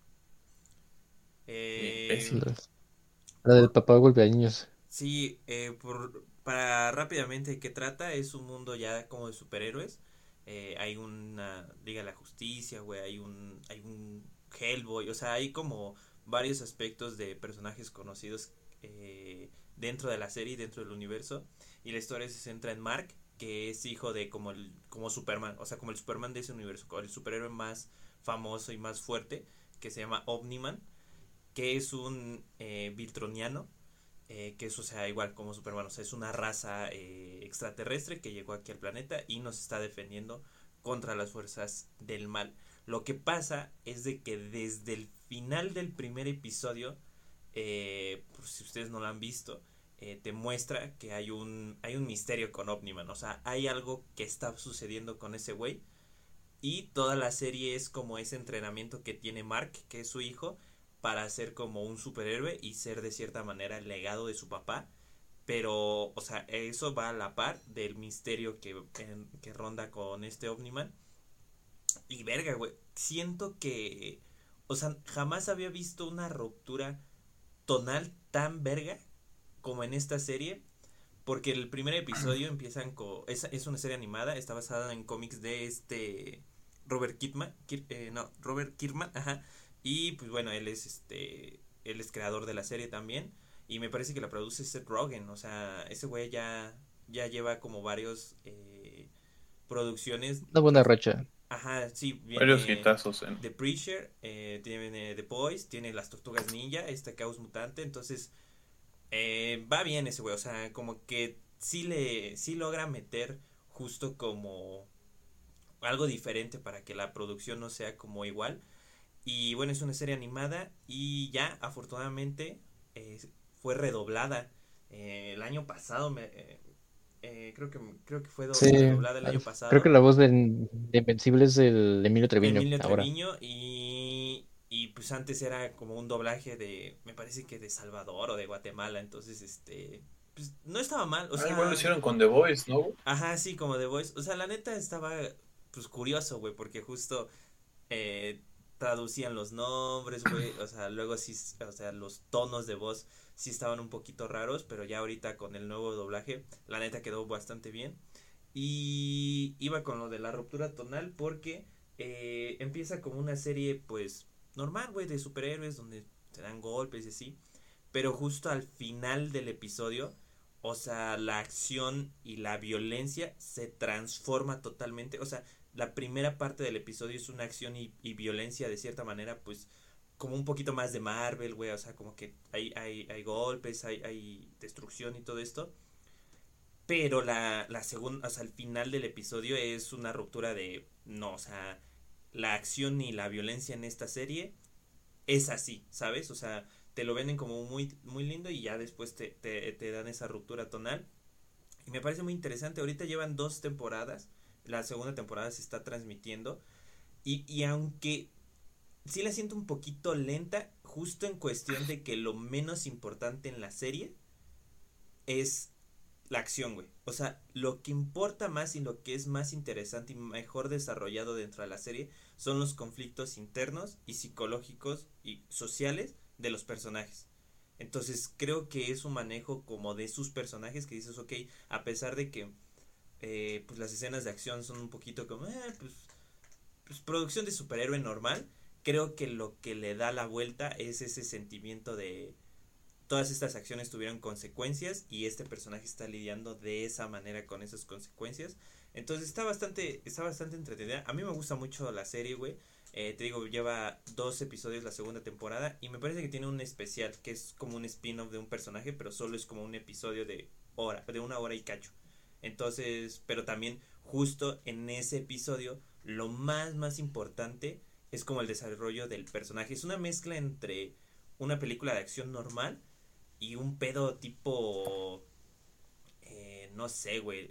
Eh, Imbécil. La, la del por, papá golpeaños. sí, para rápidamente, ¿qué trata? Es un mundo ya como de superhéroes. Hay una Liga de la Justicia, güey, hay un Hellboy, o sea, hay como varios aspectos de personajes conocidos dentro de la serie, dentro del universo. Y la historia se centra en Mark, que es hijo de como Superman, o sea, como el Superman de ese universo, el superhéroe más famoso y más fuerte, que se llama Omniman, que es un Viltroniano, que eso sea igual como Superman, o sea, es una raza extraterrestre que llegó aquí al planeta y nos está defendiendo contra las fuerzas del mal. Lo que pasa es de que desde el final del primer episodio, por si ustedes no lo han visto, te muestra que hay un misterio con Omniman, o sea, hay algo que está sucediendo con ese güey y toda la serie es como ese entrenamiento que tiene Mark, que es su hijo, para ser como un superhéroe y ser de cierta manera el legado de su papá. Pero, o sea, eso va a la par del misterio que ronda con este Omniman. Y verga, güey, siento que, o sea, jamás había visto una ruptura tonal tan verga como en esta serie. Porque el primer episodio empiezan con... Es una serie animada, está basada en cómics de Robert Kirkman. No, Robert Kirkman, ajá. Y pues bueno, él es creador de la serie también. Y me parece que la produce Seth Rogen. O sea, ese güey ya lleva como varios producciones. Una buena racha. Ajá, sí, Varios viene hitazos en. The Preacher, tiene The Boys, tiene Las Tortugas Ninja, Caos Mutante. Entonces, va bien ese güey, o sea, como que sí logra meter justo como algo diferente para que la producción no sea como igual. Y bueno, es una serie animada y ya afortunadamente eh, fue redoblada el año pasado. Creo que fue Sí, redoblada el ah, año creo que pasado. la voz de Invencible es el Emilio Treviño, Emilio ahora. Treviño y pues antes era como un doblaje me parece que de Salvador o de Guatemala, entonces pues no estaba mal, o Ah, igual lo sea, hicieron con The Voice, ¿no? ajá, sí, como The Voice, o sea, la neta estaba pues curioso, güey, porque justo eh, traducían los nombres, güey, o sea, luego sí, o sea, los tonos de voz sí estaban un poquito raros, pero ya ahorita con el nuevo doblaje, la neta quedó bastante bien. Y iba con lo de la ruptura tonal porque empieza como una serie, pues, normal, güey, de superhéroes, donde te dan golpes y así, pero justo al final del episodio, o sea, la acción y la violencia se transforma totalmente, o sea, la primera parte del episodio es una acción y violencia de cierta manera, pues como un poquito más de Marvel, güey, o sea, como que hay golpes, hay destrucción y todo esto. Pero la segunda, o sea, al final del episodio es una ruptura de, no, o sea, la acción y la violencia en esta serie es así, ¿sabes? O sea, te lo venden como muy, muy lindo y ya después te dan esa ruptura tonal. Y me parece muy interesante. Ahorita llevan 2 temporadas. La segunda temporada se está transmitiendo. Y aunque sí la siento un poquito lenta, justo en cuestión de que lo menos importante en la serie es la acción, güey. O sea, lo que importa más y lo que es más interesante y mejor desarrollado dentro de la serie son los conflictos internos y psicológicos y sociales de los personajes. Entonces creo que es un manejo como de sus personajes que dices, ok, a pesar de que pues las escenas de acción son un poquito como, pues producción de superhéroe normal, creo que lo que le da la vuelta es ese sentimiento de todas estas acciones tuvieron consecuencias y este personaje está lidiando de esa manera con esas consecuencias. Entonces está bastante entretenida. A mí me gusta mucho la serie, güey. Te digo, lleva 2 episodios la segunda temporada y me parece que tiene un especial que es como un spin-off de un personaje, pero solo es como un episodio de 1 hora y cacho. Entonces, pero también justo en ese episodio, lo más importante es como el desarrollo del personaje. Es una mezcla entre una película de acción normal y un pedo tipo, no sé, güey,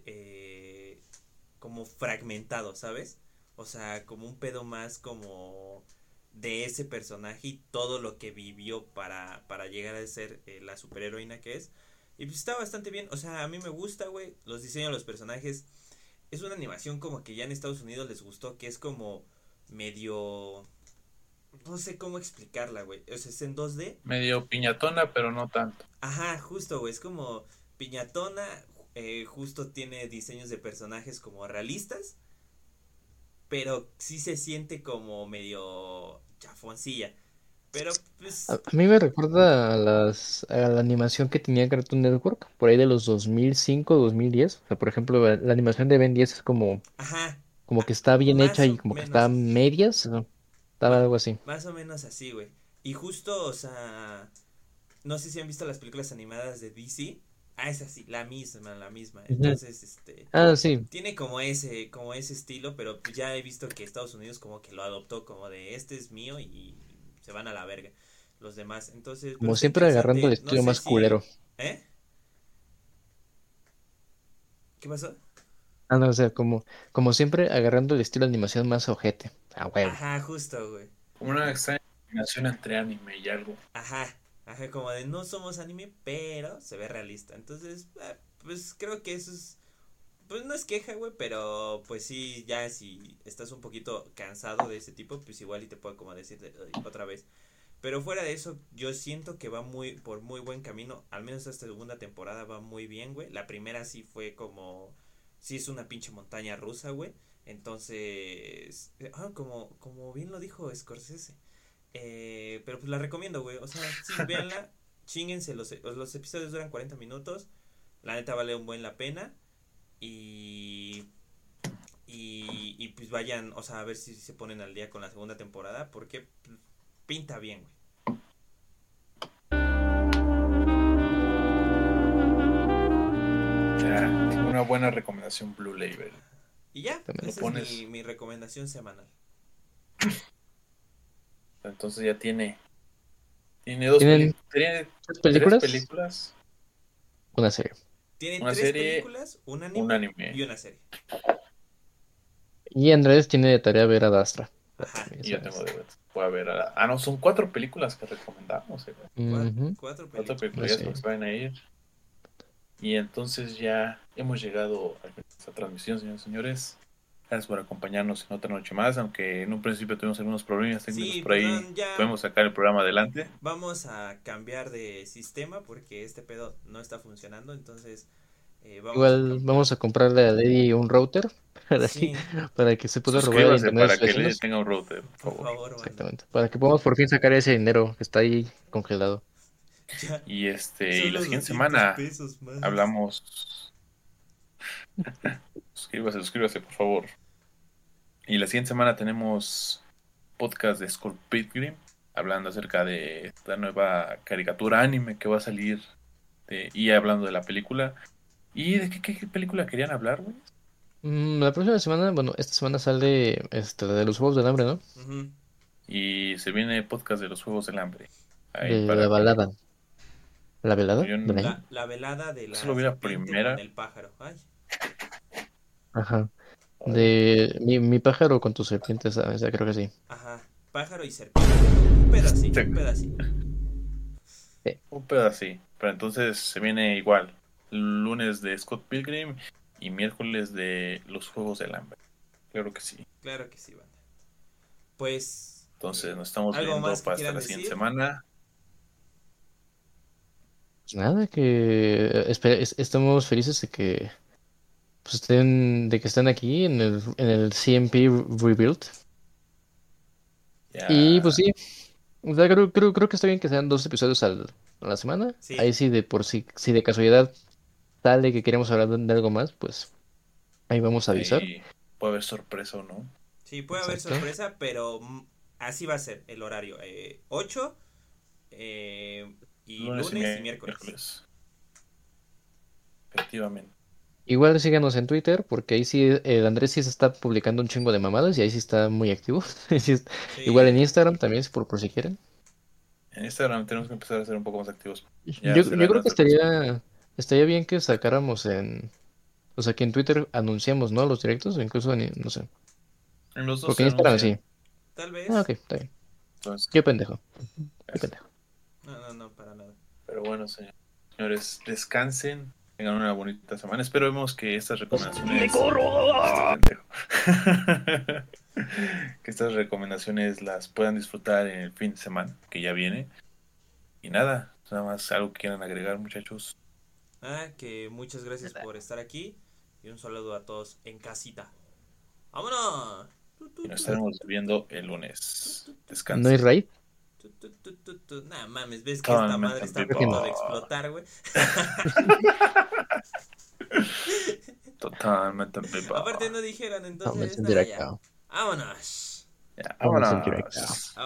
como fragmentado, ¿sabes? O sea, como un pedo más como de ese personaje y todo lo que vivió para llegar a ser la superheroína que es. Y pues está bastante bien, o sea, a mí me gusta, güey, los diseños de los personajes. Es una animación como que ya en Estados Unidos les gustó, que es como medio... No sé cómo explicarla, güey. O sea, es en 2D. Medio piñatona, pero no tanto. Ajá, justo, güey. Es como piñatona. Justo tiene diseños de personajes como realistas. Pero sí se siente como medio chafoncilla. Pero pues. A mí me recuerda a la animación que tenía Cartoon Network, por ahí de los 2005, 2010. O sea, por ejemplo, la animación de Ben 10 es Ajá. como que está bien hecha Más y o como que está a menos. medias, ¿no? Estaba Ma- algo así. más o menos así, güey. Y justo, o sea. No sé si han visto las películas animadas de DC. Ah, es así, la misma, la misma. Ujú. Entonces, Ah, sí, tiene como ese estilo, pero pues ya he visto que Estados Unidos como que lo adoptó como de este es mío y se van a la verga los demás. Entonces, pero como está siempre agarrando el interesante. No estilo sé más culero. si... ¿Eh? ¿Qué pasó? Ah, no, o sea, como siempre agarrando el estilo de animación más ojete. A huevo. Ajá, justo, güey. Como una extraña combinación entre anime y algo. Ajá, ajá, como de no somos anime, pero se ve realista. Entonces, pues creo que eso es... Pues no es queja, güey, pero pues sí, ya si estás un poquito cansado de ese tipo, pues igual y te puedo como decir otra vez. Pero fuera de eso, yo siento que va por muy buen camino. Al menos esta segunda temporada va muy bien, güey. La primera sí fue como... Sí es una pinche montaña rusa, güey. Entonces... como bien lo dijo Scorsese. Pero pues la recomiendo, güey. O sea, sí, véanla. Chinguense. Los episodios duran 40 minutos. La neta vale un buen la pena. Y... Y pues vayan, o sea, a ver si se ponen al día con la segunda temporada. Porque pues, pinta bien, güey. Ya, una buena recomendación Blue Label. Y ya, También. Lo esa es pones. mi recomendación semanal. Entonces ya tiene dos ¿Tienen películas. Tiene tres tres películas? películas, Una serie. Tienen una 3 serie, películas, un un anime y anime. una serie. Y Andrés tiene de tarea ver a Dastra. Ajá, También, Y yo tengo ¿sabes? de voy a ver no, son 4 películas que recomendamos. Ujú. cuatro Cuatro películas. películas No ya sé. se nos van a ir. Y entonces ya hemos llegado a esta transmisión, señores y señores. Gracias por acompañarnos en otra noche más, aunque en un principio tuvimos algunos problemas técnicos Sí, por ahí. perdón, ya Podemos sacar el programa adelante. vamos a cambiar de sistema porque este pedo no está funcionando. Entonces, vamos a Igual cambiar. vamos a comprarle a Lady un router para, Sí, para que se pueda robar el Suscríbase internet de para sus que le vecinos. tenga un router, por por favor. favor, mano. Exactamente. Para que podamos por fin sacar ese dinero que está ahí congelado. Ya, Y y la solo siguiente 200 semana pesos más. hablamos. Suscríbase, por favor. Y la siguiente semana tenemos podcast de Scott Pilgrim, hablando acerca de esta nueva caricatura anime que va a salir y hablando de la película. ¿Y de qué película querían hablar, güey? La próxima semana, bueno, esta semana sale la de los Juegos del Hambre, ¿no? Ujú. Y se viene podcast de los Juegos del Hambre. Ahí De la para que... balada. ¿La velada Yo del año? La velada de solo la vi la serpiente con primera. el pájaro. Ay, Ajá. Ay, De mi pájaro con tus serpientes, ¿sabes? Ya creo que sí. ajá, pájaro y serpiente. Un pedacito, un pedacito. un pedacito. Pero entonces se viene igual. Lunes de Scott Pilgrim y miércoles de los Juegos del Hambre. Claro que sí. Claro que sí, banda. Pues, Entonces nos estamos ¿algo viendo más que para hasta quieran la siguiente decir? semana. Pues nada, que estamos felices de que pues estén aquí en el CMP Rebuild. Y pues Ya. sí, o sea, creo que está bien que sean 2 episodios a la semana. Sí, Ahí sí, si de casualidad sale que queremos hablar de algo más, pues ahí vamos a avisar. Ahí puede haber sorpresa o no. sí, puede haber Exacto. sorpresa, pero así va a ser el horario. 8 y Lunes y lunes y miércoles. miércoles. Efectivamente. Igual síganos en Twitter, porque ahí sí, el Andrés sí se está publicando un chingo de mamadas y ahí sí está muy activo. Igual en Sí, Instagram también, por si quieren. En Instagram tenemos que empezar a ser un poco más activos. Ya Yo será creo que nuestra próxima. estaría bien que sacáramos o sea, que en Twitter anunciamos, ¿no? Los directos, o incluso no sé. En los dos Porque se en Instagram anuncian. sí. tal Ah, ok, vez. está bien. Entonces, Qué pendejo. Qué eso. pendejo. No, para nada. Pero bueno, señores, descansen. Tengan una bonita semana. Esperemos que estas recomendaciones. Pendejo. Que estas recomendaciones las puedan disfrutar en el fin de semana que ya viene. Y nada más algo que quieran agregar, muchachos. Que muchas gracias por estar aquí y un saludo a todos en casita. ¡Vámonos! Y nos estaremos viendo el lunes. ¿No hay Descansen. raid? Nah, mames, ves que esta Totalmente madre está a Creo que punto no. de explotar, güey. Totalmente en vivo. Aparte no dijeron, No, me entonces, en nada, ya. directo. ¡Vámonos! Ya, Vamos en vámonos. directo.